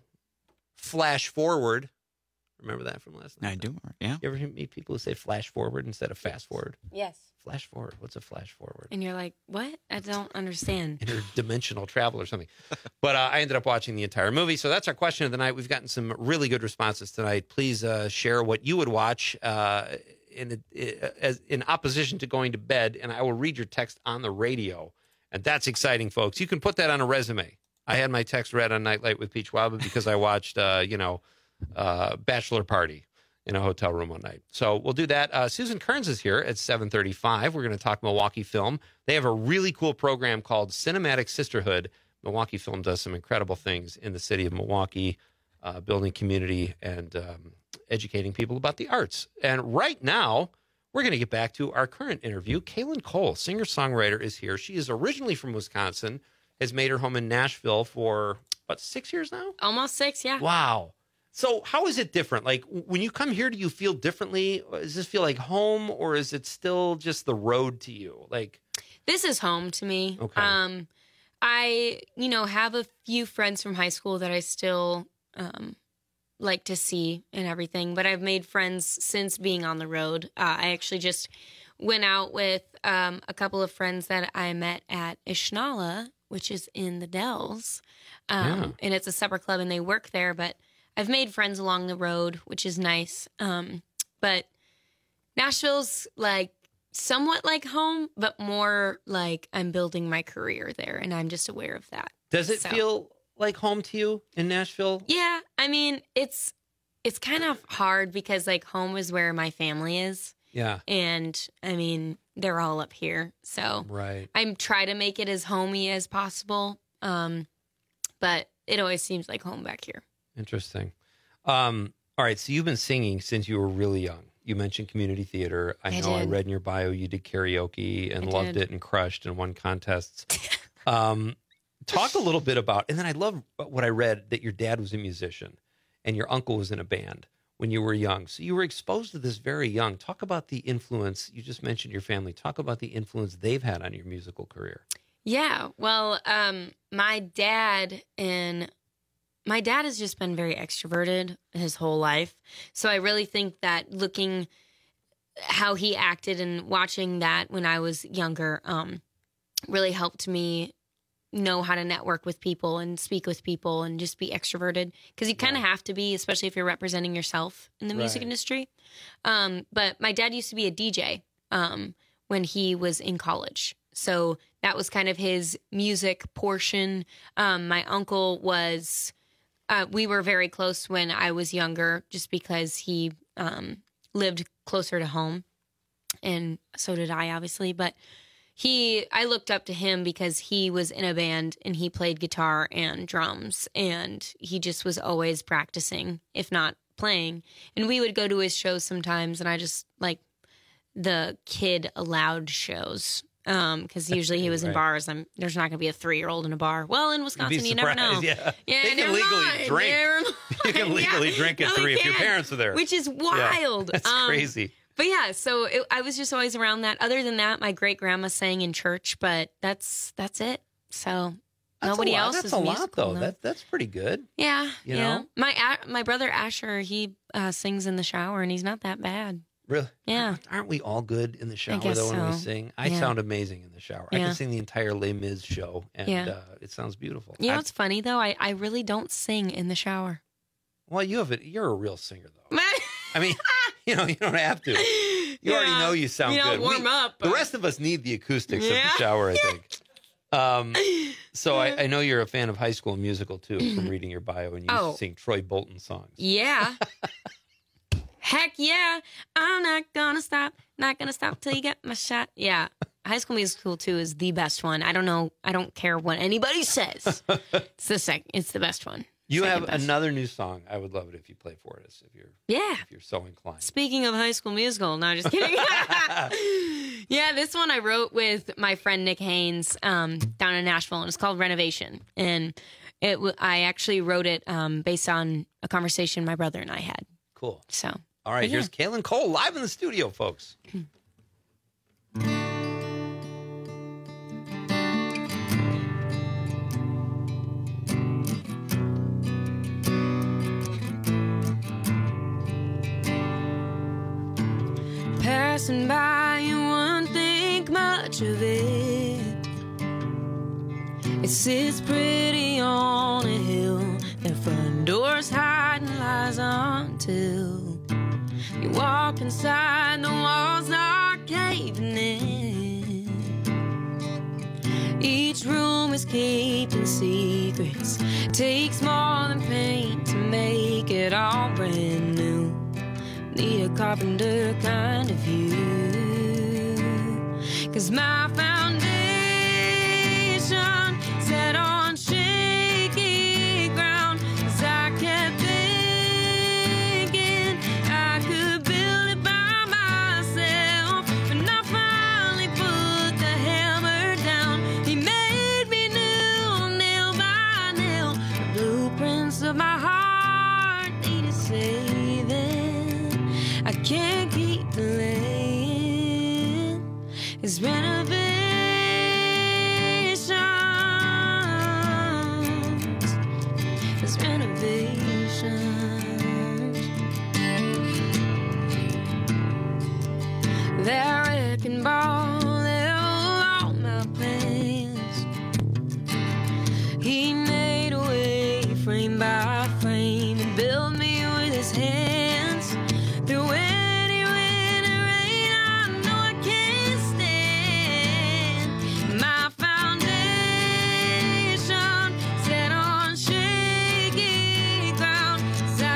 flash forward. Remember that from last night? I do. Yeah. You ever meet people who say flash forward instead of fast forward? Yes. Flash forward. What's a flash forward? And you're like, what? I don't understand. Interdimensional travel or something. But uh, I ended up watching the entire movie. So that's our question of the night. We've gotten some really good responses tonight. Please uh, share what you would watch uh, in, as, in opposition to going to bed, and I will read your text on the radio. And that's exciting, folks. You can put that on a resume. I had my text read on Nightlight with Peach Waba because I watched, uh, you know, uh, Bachelor Party in a hotel room one night. So we'll do that. Uh, Susan Kearns is here at seven thirty-five. We're going to talk Milwaukee Film. They have a really cool program called Cinematic Sisterhood. Milwaukee Film does some incredible things in the city of Milwaukee, uh, building community and um, educating people about the arts. And right now, we're going to get back to our current interview. Kaylin Cole, singer-songwriter, is here. She is originally from Wisconsin, has made her home in Nashville for, what, six years now? Almost six, yeah. Wow. So how is it different? Like, when you come here, do you feel differently? Does this feel like home, or is it still just the road to you? Like, This is home to me. Okay. Um, I, you know, have a few friends from high school that I still um, like to see and everything, but I've made friends since being on the road. Uh, I actually just went out with um, a couple of friends that I met at Ishnala, which is in the Dells. Um, Yeah. And it's a supper club, and they work there, but I've made friends along the road, which is nice. Um, but Nashville's like somewhat like home, but more like I'm building my career there, and I'm just aware of that. does it So- feel like home to you in Nashville? Yeah, I mean, it's it's kind of hard because like home is where my family is. Yeah. And I mean, they're all up here. So Right. I try to make it as homey as possible. Um, but it always seems like home back here. Interesting. Um, all right. So you've been singing since you were really young. You mentioned community theater. I, I know I did. read in your bio you did karaoke and I loved did. it and crushed and won contests. um, talk a little bit about, and then I love what I read, that your dad was a musician and your uncle was in a band when you were young. So you were exposed to this very young. Talk about the influence. You just mentioned your family. Talk about the influence they've had on your musical career. Yeah. Well, um, my dad and my dad has just been very extroverted his whole life. So I really think that looking how he acted and watching that when I was younger um, really helped me know how to network with people and speak with people and just be extroverted, because you kind of have to be, especially if you're representing yourself in the music Right. industry. Um, but my dad used to be a D J um, when he was in college. So that was kind of his music portion. Um, my uncle was, uh, we were very close when I was younger just because he um, lived closer to home. And so did I, obviously. But He, I looked up to him because he was in a band and he played guitar and drums, and he just was always practicing, if not playing. And we would go to his shows sometimes, and I just like the kid allowed shows um, because usually he was in Right. bars. I'm, there's not going to be a three year old in a bar. Well, in Wisconsin, you never know. surprised, yeah. Yeah, They can never legally mind, drink. never You can mind. legally Yeah. drink at No, they three if your can, parents are there. which is Yeah. wild. That's Um, crazy. But yeah, so it, I was just always around that. Other than that, my great grandma sang in church, but that's that's it. So That's nobody a lot. else That's is a lot, musical. though. no. That, that's pretty good. yeah, you yeah. know? My A- my brother Asher, he uh, sings in the shower, and he's not that bad. Really? Yeah. Aren't we all good in the shower, guess though, when we so. sing? I Yeah. sound amazing in the shower. I Yeah. can sing the entire Les Mis show, and Yeah. uh, it sounds beautiful. You know I- what's funny though? I, I really don't sing in the shower. well, you have it. You're a real singer, though. I mean, you know, you don't have to. You already Yeah. know you sound You don't good. warm up, The but- rest of us need the acoustics of Yeah. the shower, I think. Um, so I, I know you're a fan of High School Musical, too, from reading your bio, and you used Oh. to sing Troy Bolton songs. Yeah. Heck yeah. I'm not gonna stop. Not gonna stop till you get my shot. Yeah. High School Musical two is the best one. I don't know. I don't care what anybody says. It's the second. It's the best one. You Second have best. another new song. I would love it if you play for us, if you're Yeah. if you're so inclined. Speaking of High School Musical, no, just kidding. Yeah, this one I wrote with my friend Nick Haynes um, down in Nashville, and it's called Renovation. And it, w- I actually wrote it um, based on a conversation my brother and I had. Cool. So, All right, but yeah. here's Kaylin Cole live in the studio, folks. Passing by, you won't think much of it. It sits pretty on a hill. The front door's hiding lies until you walk inside, the walls are caving in. Each room is keeping secrets. Takes more than paint to make it all brand new. Need a carpenter kind of view. Cause my foundation set on shaky ground. Cause I kept thinking I could build it by myself. When I finally put the hammer down, he made me new, nail by nail. The blueprints of my heart needed saving. I can't keep delaying his renovations. His renovations. They're wrecking ball, they're all my plans. He made a way frame by frame and built me with his hands. Through any wind and rain, I know I can't stand. My foundation set on shaky ground. 'Cause I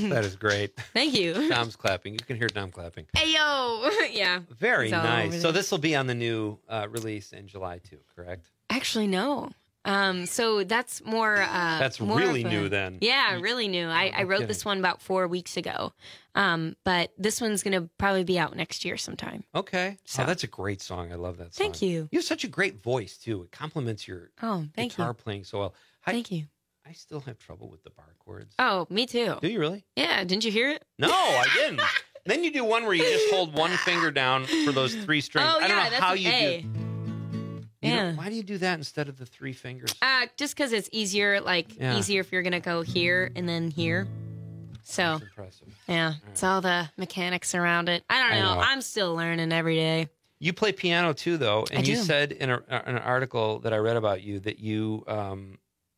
That is great. Thank you. Dom's clapping. You can hear Dom clapping. Hey, yo. Yeah. Very It's all over nice. there. So this will be on the new uh, release in July too, correct? Actually, no. Um, so that's more. Uh, That's more really of a- new then. Yeah, really new. I, I wrote this one about four weeks ago. Um, but this one's gonna probably be out next year sometime. Okay. So- Oh, that's a great song. I love that song. Thank you. You have such a great voice too. It complements your Oh, thank guitar you. playing so well. I, Thank you. I still have trouble with the bar chords. Oh, me too. Do you really? Yeah. Didn't you hear it? No, I didn't. Then you do one where you just hold one finger down for those three strings. Oh, I don't yeah, know that's how an you A. do. You Yeah. don't- why do you do that instead of the three fingers? Uh, just because it's easier, like Yeah. easier if you're gonna go here and then here. So impressive. yeah, it's all the mechanics around it. I don't I know. know. I'm still learning every day. You play piano too, though, and I you do. said in, a, in an article that I read about you that you um,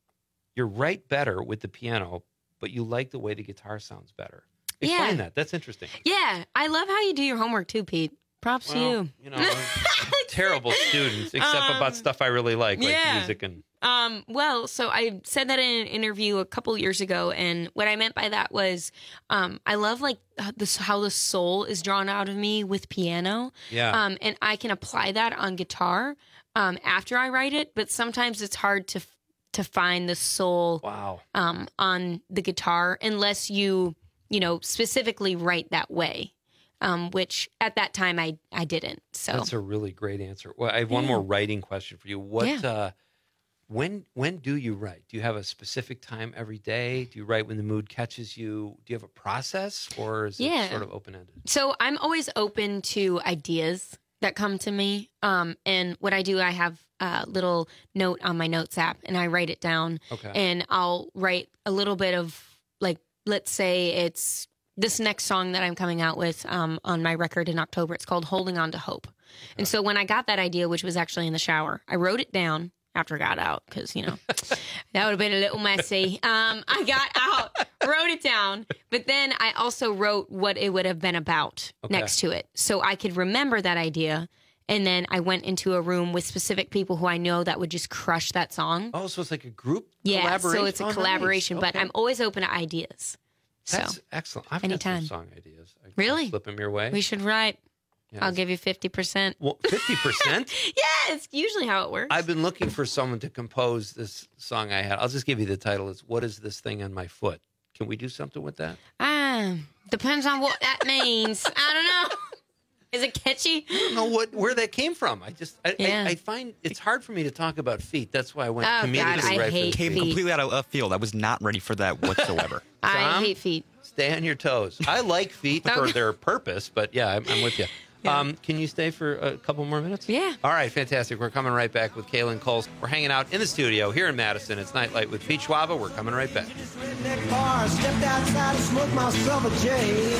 you write better with the piano, but you like the way the guitar sounds better. Explain Yeah. that. That's interesting. Yeah, I love how you do your homework too, Pete. Props to Well, you. You know, terrible students, except Um, about stuff I really like, like yeah. music and. Um, well, so I said that in an interview a couple years ago, and what I meant by that was, um, I love like h- this how the soul is drawn out of me with piano. Yeah. Um, and I can apply that on guitar, um, after I write it, but sometimes it's hard to f- to find the soul. Wow. Um, on the guitar unless you you know specifically write that way. Um, which at that time I I didn't. So That's a really great answer. Well, I have one Yeah. more writing question for you. What, Yeah. uh, when, when do you write? Do you have a specific time every day? Do you write when the mood catches you? Do you have a process, or is Yeah. it sort of open ended? So I'm always open to ideas that come to me. Um, and what I do, I have a little note on my notes app and I write it down. Okay. And I'll write a little bit of, like, let's say it's this next song that I'm coming out with um, on my record in October. It's called Holding On to Hope. And so when I got that idea, which was actually in the shower, I wrote it down after I got out because, you know, that would have been a little messy. Um, I got out, wrote it down, but then I also wrote what it would have been about Okay. next to it. So I could remember that idea. And then I went into a room with specific people who I know that would just crush that song. Oh, so it's like a group Yeah, collaboration? so it's a Oh, nice. collaboration, but Okay. I'm always open to ideas. So That's excellent. I've anytime. got some song ideas. I can Really? slip them your way. We should write. Yeah, I'll it's- give you fifty percent. Well, fifty percent? Yeah, it's usually how it works. I've been looking for someone to compose this song I had. I'll just give you the title. It's What Is This Thing on My Foot? Can we do something with that? Ah, depends on what that means. I don't know. Is it catchy? I don't know what where that came from. I just I, Yeah. I, I find it's hard for me to talk about feet. That's why I went Oh, comedically God, I right hate for Came feet. completely out of left field. I was not ready for that whatsoever. I Tom? hate feet. Stay on your toes. I like feet for Okay. their purpose, but yeah, I'm, I'm with you. Um, can you stay for a couple more minutes? Yeah. All right, fantastic. We're coming right back with Kaylin Coles. We're hanging out in the studio here in Madison. It's Nightlight with Pete Schwaba. We're coming right back. Bar, stepped outside and smoked myself a J.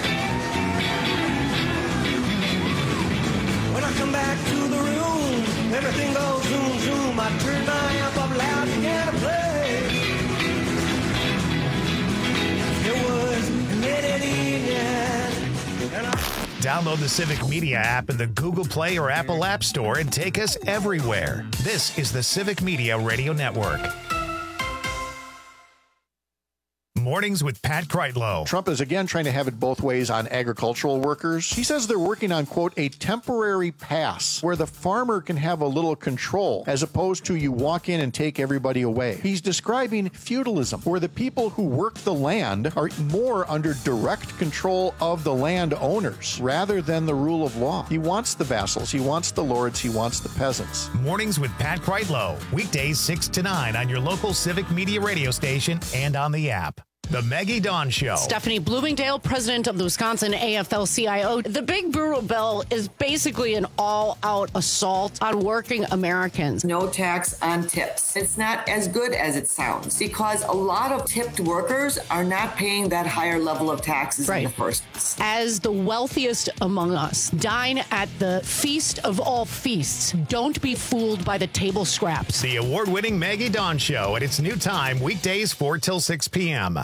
When I come back to the room, everything goes zoom, zoom. I turn my amp up loud and began to play. It was late in the evening, and I... Download the Civic Media app in the Google Play or Apple App Store and take us everywhere. This is the Civic Media Radio Network. Mornings with Pat Kreitlow. Trump is again trying to have it both ways on agricultural workers. He says they're working on, quote, a temporary pass where the farmer can have a little control as opposed to you walk in and take everybody away. He's describing feudalism, where the people who work the land are more under direct control of the landowners rather than the rule of law. He wants the vassals, he wants the lords, he wants the peasants. Mornings with Pat Kreitlow. Weekdays six to nine on your local Civic Media radio station and on the app. The Maggie Dawn Show. Stephanie Bloomingdale, president of the Wisconsin A F L C I O. The big brutal bill is basically an all-out assault on working Americans. No tax on tips. It's not as good as it sounds because a lot of tipped workers are not paying that higher level of taxes in the first place. As the wealthiest among us, dine at the feast of all feasts. Don't be fooled by the table scraps. The award-winning Maggie Dawn Show at its new time, weekdays four till six p.m.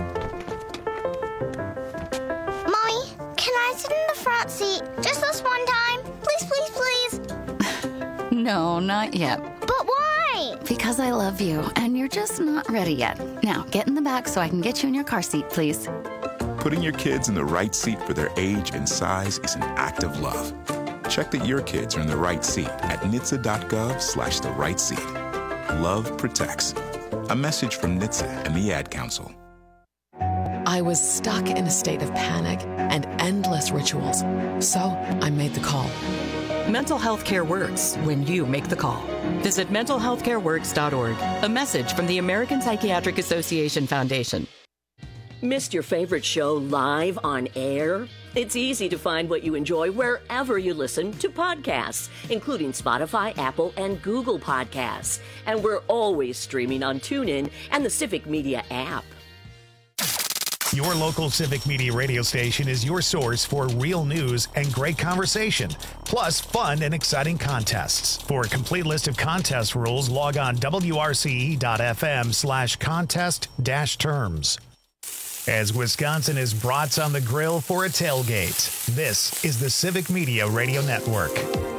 Mommy, can I sit in the front seat just this one time? Please, please, please. No, not yet. But why? Because I love you, and you're just not ready yet. Now, get in the back so I can get you in your car seat, please. Putting your kids in the right seat for their age and size is an act of love. Check that your kids are in the right seat at N H T S A dot gov slash the right seat. Love protects. A message from N H T S A and the Ad Council. I was stuck in a state of panic and endless rituals. So I made the call. Mental health care works when you make the call. Visit mental health care works dot org. A message from the American Psychiatric Association Foundation. Missed your favorite show live on air? It's easy to find what you enjoy wherever you listen to podcasts, including Spotify, Apple, and Google Podcasts. And we're always streaming on TuneIn and the Civic Media app. Your local Civic Media radio station is your source for real news and great conversation, plus fun and exciting contests. For a complete list of contest rules, log on W R C E dot F M slash contest dash terms. As Wisconsin is brats on the grill for a tailgate, this is the Civic Media Radio Network.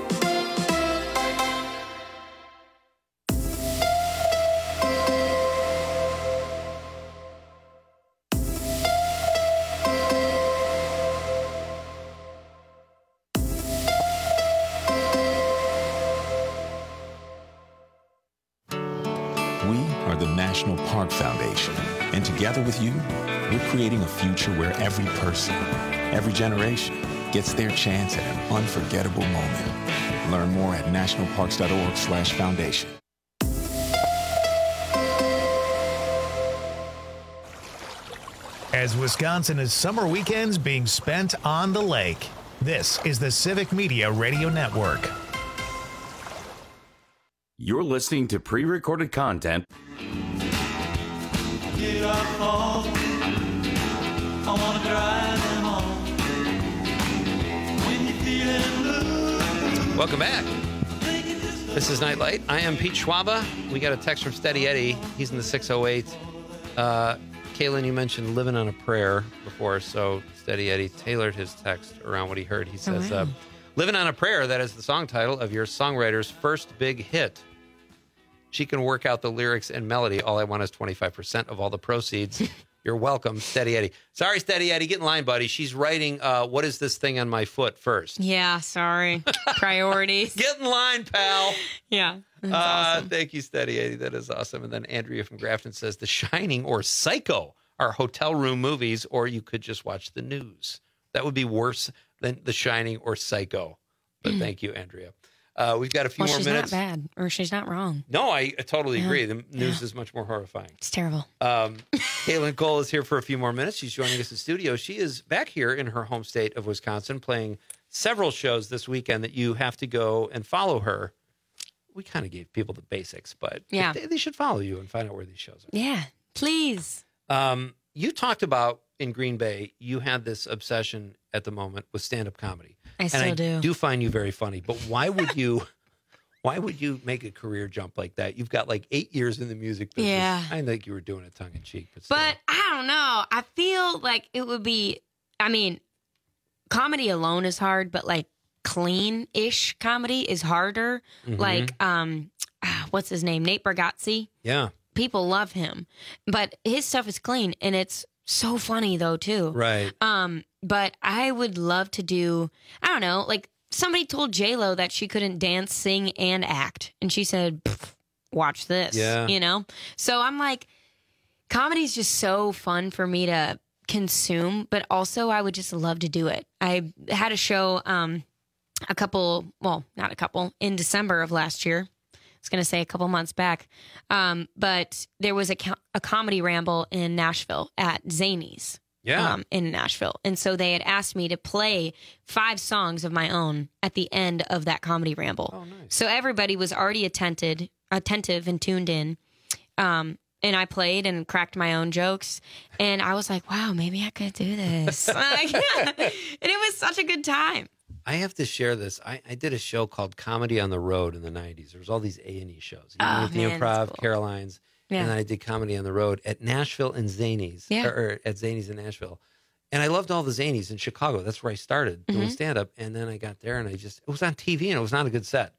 National Park Foundation, and together with you, we're creating a future where every person, every generation gets their chance at an unforgettable moment. Learn more at national parks dot org slash foundation. As Wisconsin is summer weekends being spent on the lake, this is the Civic Media Radio Network. You're listening to pre-recorded content. Get up home. I wanna drive them home. When you're feeling blue. Welcome back. This is Nightlight. I am Pete Schwaba. We got a text from Steady Eddie. He's in the six oh eight. Uh, Kaylin, you mentioned living on a prayer before, so Steady Eddie tailored his text around what he heard. He says, Oh, wow. uh, living on a prayer, that is the song title of your songwriter's first big hit. She can work out the lyrics and melody. All I want is twenty-five percent of all the proceeds. You're welcome, Steady Eddie. Sorry, Steady Eddie. Get in line, buddy. She's writing, uh, what is this thing on my foot first? Yeah, sorry. Priorities. Get in line, pal. Yeah. That's uh, awesome. Thank you, Steady Eddie. That is awesome. And then Andrea from Grafton says, The Shining or Psycho are hotel room movies, or you could just watch the news. That would be worse than The Shining or Psycho. But thank you, Andrea. Uh, we've got a few well, more she's minutes. not bad, or she's not wrong. No, I totally Yeah. agree. The news Yeah. is much more horrifying. It's terrible. Um, Kaylin Cole is here for a few more minutes. She's joining us in studio. She is back here in her home state of Wisconsin playing several shows this weekend that you have to go and follow her. We kind of gave people the basics, but Yeah. they, they should follow you and find out where these shows are. Yeah, please. Um, you talked about in Green Bay, you had this obsession at the moment with stand-up comedy. I and still I do. do find you very funny, but why would you... Why would you make a career jump like that? You've got like eight years in the music business. Yeah. I think you were doing it tongue in cheek. But, still. But I don't know. I feel like it would be, I mean, comedy alone is hard, but like clean-ish comedy is harder. Mhm. Like, um, ah, what's his name? Nate Bargatze. yeah. People love him, but his stuff is clean and it's so funny though too. Right. Um, but I would love to do, I don't know, like somebody told J-Lo that she couldn't dance, sing, and act. And she said, watch this, Yeah. you know? So I'm like, comedy's just so fun for me to consume, but also I would just love to do it. I had a show um, a couple, well, not a couple, in December of last year. I was going to say a couple months back. Um, but there was a, co- a comedy ramble in Nashville at Zany's. Yeah. Um, in Nashville. And so they had asked me to play five songs of my own at the end of that comedy ramble. Oh, nice. So everybody was already attentive, attentive and tuned in. Um, and I played and cracked my own jokes. And I was like, wow, maybe I could do this. Like, and it was such a good time. I have to share this. I, I did a show called Comedy on the Road in the nineties. There was all these A and E shows. You know, Oh, with the man, Improv, that's cool. Caroline's. Yeah. And then I did Comedy on the Road at Nashville and Zany's. Yeah. Or, or at Zany's in Nashville. And I loved all the Zany's in Chicago. That's where I started doing Mhm. stand-up. And then I got there and I just, it was on T V and it was not a good set.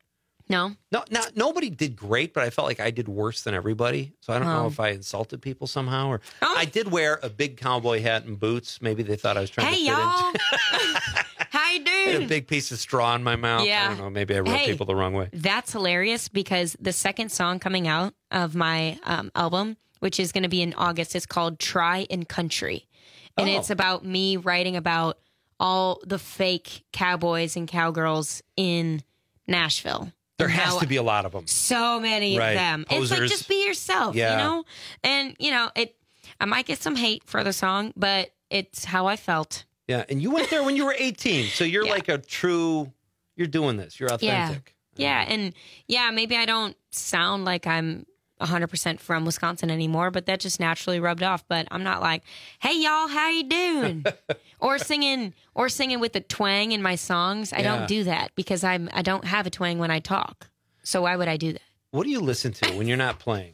No? No, not, nobody did great, but I felt like I did worse than everybody. So I don't know Oh. if I insulted people somehow. or I did wear a big cowboy hat and boots. Maybe they thought I was trying Hey, to fit y'all. into How you I had doing? a big piece of straw in my mouth. Yeah. I don't know. Maybe I rubbed Hey. people the wrong way. That's hilarious because the second song coming out of my um, album, which is going to be in August, is called Try in Country. And Oh. it's about me writing about all the fake cowboys and cowgirls in Nashville. There And has how- to be a lot of them. So many Right. of them. It's like Posers. just be yourself, Yeah. you know? And, you know, it. I might get some hate for the song, but it's how I felt. Yeah, and you went there when you were eighteen, so you're Yeah. like a true. You're doing this. You're authentic. Yeah. Yeah. And yeah, maybe I don't sound like I'm one hundred percent from Wisconsin anymore, but that just naturally rubbed off. But I'm not like, hey, y'all, how you doing? or singing or singing with a twang in my songs. I Yeah. don't do that because I'm, I don't have a twang when I talk. So why would I do that? What do you listen to when you're not playing?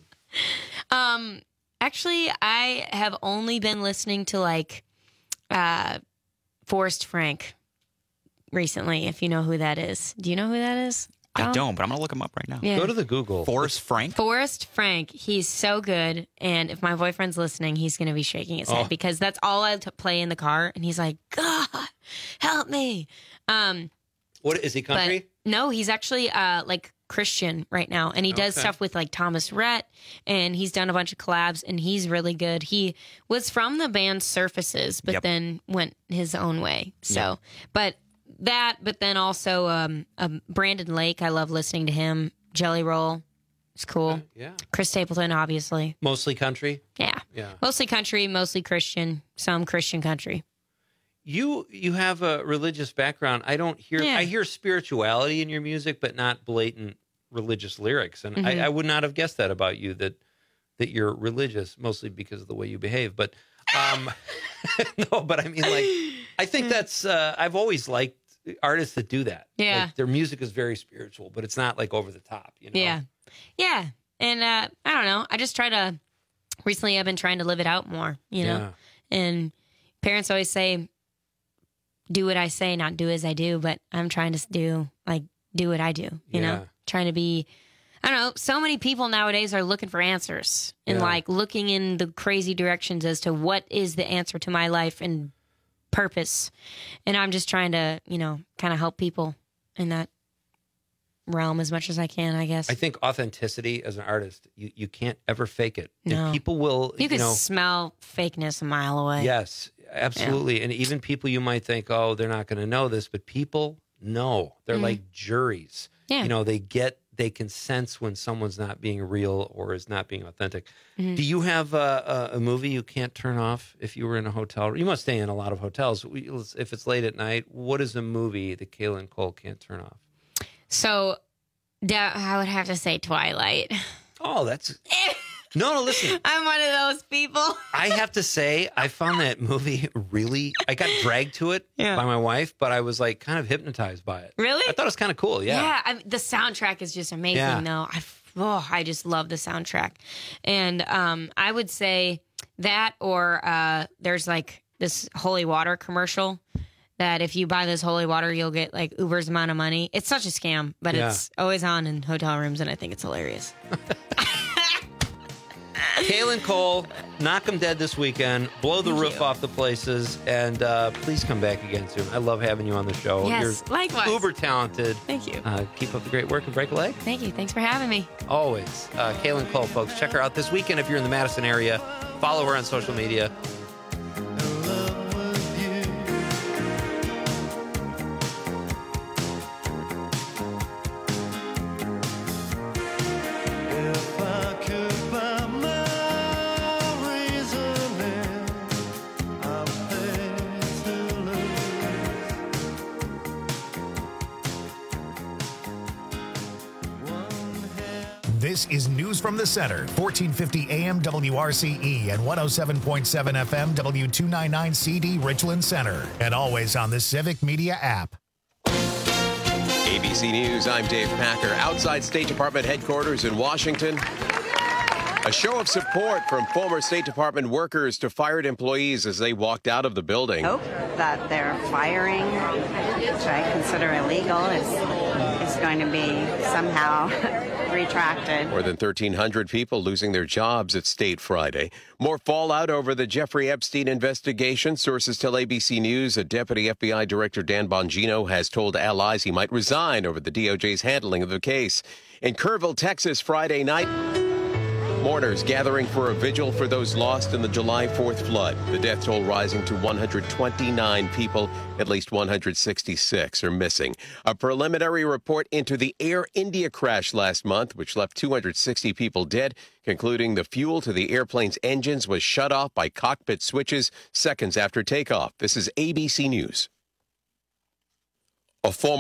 Um, actually, I have only been listening to like uh, Forrest Frank recently, if you know who that is. Do you know who that is? I Dom? don't, but I'm going to look him up right now. Yeah. Go to the Google. Forrest Frank? Forrest Frank. He's so good. And if my boyfriend's listening, he's going to be shaking his Oh. head because that's all I t- play in the car. And he's like, God, help me. Um, What is he country? But no, he's actually uh, like Christian right now. And he does Okay. stuff with like Thomas Rhett. And he's done a bunch of collabs and he's really good. He was from the band Surfaces, but Yep. then went his own way. So, Yeah. but that, but then also um, um, Brandon Lake. I love listening to him. Jelly Roll. It's cool. Yeah. Chris Stapleton, obviously. Mostly country. Yeah. Yeah. Mostly country, mostly Christian, some Christian country. You you have a religious background. I don't hear. Yeah. I hear spirituality in your music, but not blatant religious lyrics. And Mhm. I, I would not have guessed that about you. That that you're religious, mostly because of the way you behave. But um, no, but I mean, like, I think that's. Uh, I've always liked artists that do that. Yeah. Like, their music is very spiritual, but it's not like over the top. You know. Yeah. Yeah. And uh, I don't know. I just try to, recently I've been trying to live it out more, you know? Yeah. And parents always say, do what I say, not do as I do. But I'm trying to do, like, do what I do, you Yeah. know? Trying to be, I don't know. So many people nowadays are looking for answers and Yeah. like looking in the crazy directions as to what is the answer to my life and purpose. And I'm just trying to, you know, kind of help people in that realm as much as I can, I guess. I think authenticity as an artist, you, you can't ever fake it. No. And people will, You you can know, smell fakeness a mile away. yes, absolutely. And even people you might think, oh, they're not going to know this, but people know. They're Mhm. like juries. Yeah. You know, they get, they can sense when someone's not being real or is not being authentic. Mhm. Do you have a, a, a movie you can't turn off if you were in a hotel? You must stay in a lot of hotels. We- If it's late at night, what is a movie that Kaylin Cole can't turn off? So, da- I would have to say Twilight. Oh, that's... No, no, listen. I'm one of those people. I have to say, I found that movie really. I got dragged to it Yeah. by my wife, but I was like kind of hypnotized by it. Really? I thought it was kind of cool. Yeah. I mean, the soundtrack is just amazing, Yeah. though. I, oh, I just love the soundtrack. And um, I would say that, or uh, there's like this holy water commercial that if you buy this holy water, you'll get like Uber's amount of money. It's such a scam, but Yeah. it's always on in hotel rooms, and I think it's hilarious. Kaylin Cole, knock 'em dead this weekend. Blow the Thank roof you. off the places, and uh, please come back again soon. I love having you on the show. Yes, You're likewise. uber talented. Thank you. Uh, keep up the great work and break a leg. Thank you. Thanks for having me. Always. Uh, Kaylin Cole, folks. Check her out this weekend if you're in the Madison area. Follow her on social media. If I could find my reasoning, I'm paid to This is News from the Center, fourteen fifty A M W R C E and one oh seven point seven F M W two ninety-nine C D Richland Center, and always on the Civic Media app. A B C News, I'm Dave Packer. Outside State Department headquarters in Washington, a show of support from former State Department workers to fired employees as they walked out of the building. Hope that their firing, which I consider illegal, is is was going to be somehow retracted. More than thirteen hundred people losing their jobs at State Friday. More fallout over the Jeffrey Epstein investigation. Sources tell A B C News a Deputy F B I Director Dan Bongino has told allies he might resign over the D O J's handling of the case. In Kerrville, Texas, Friday night, mourners gathering for a vigil for those lost in the July fourth flood. The death toll rising to one hundred twenty-nine people. At least one hundred sixty-six are missing. A preliminary report into the Air India crash last month, which left two hundred sixty people dead, concluding the fuel to the airplane's engines was shut off by cockpit switches seconds after takeoff. This is A B C News. A former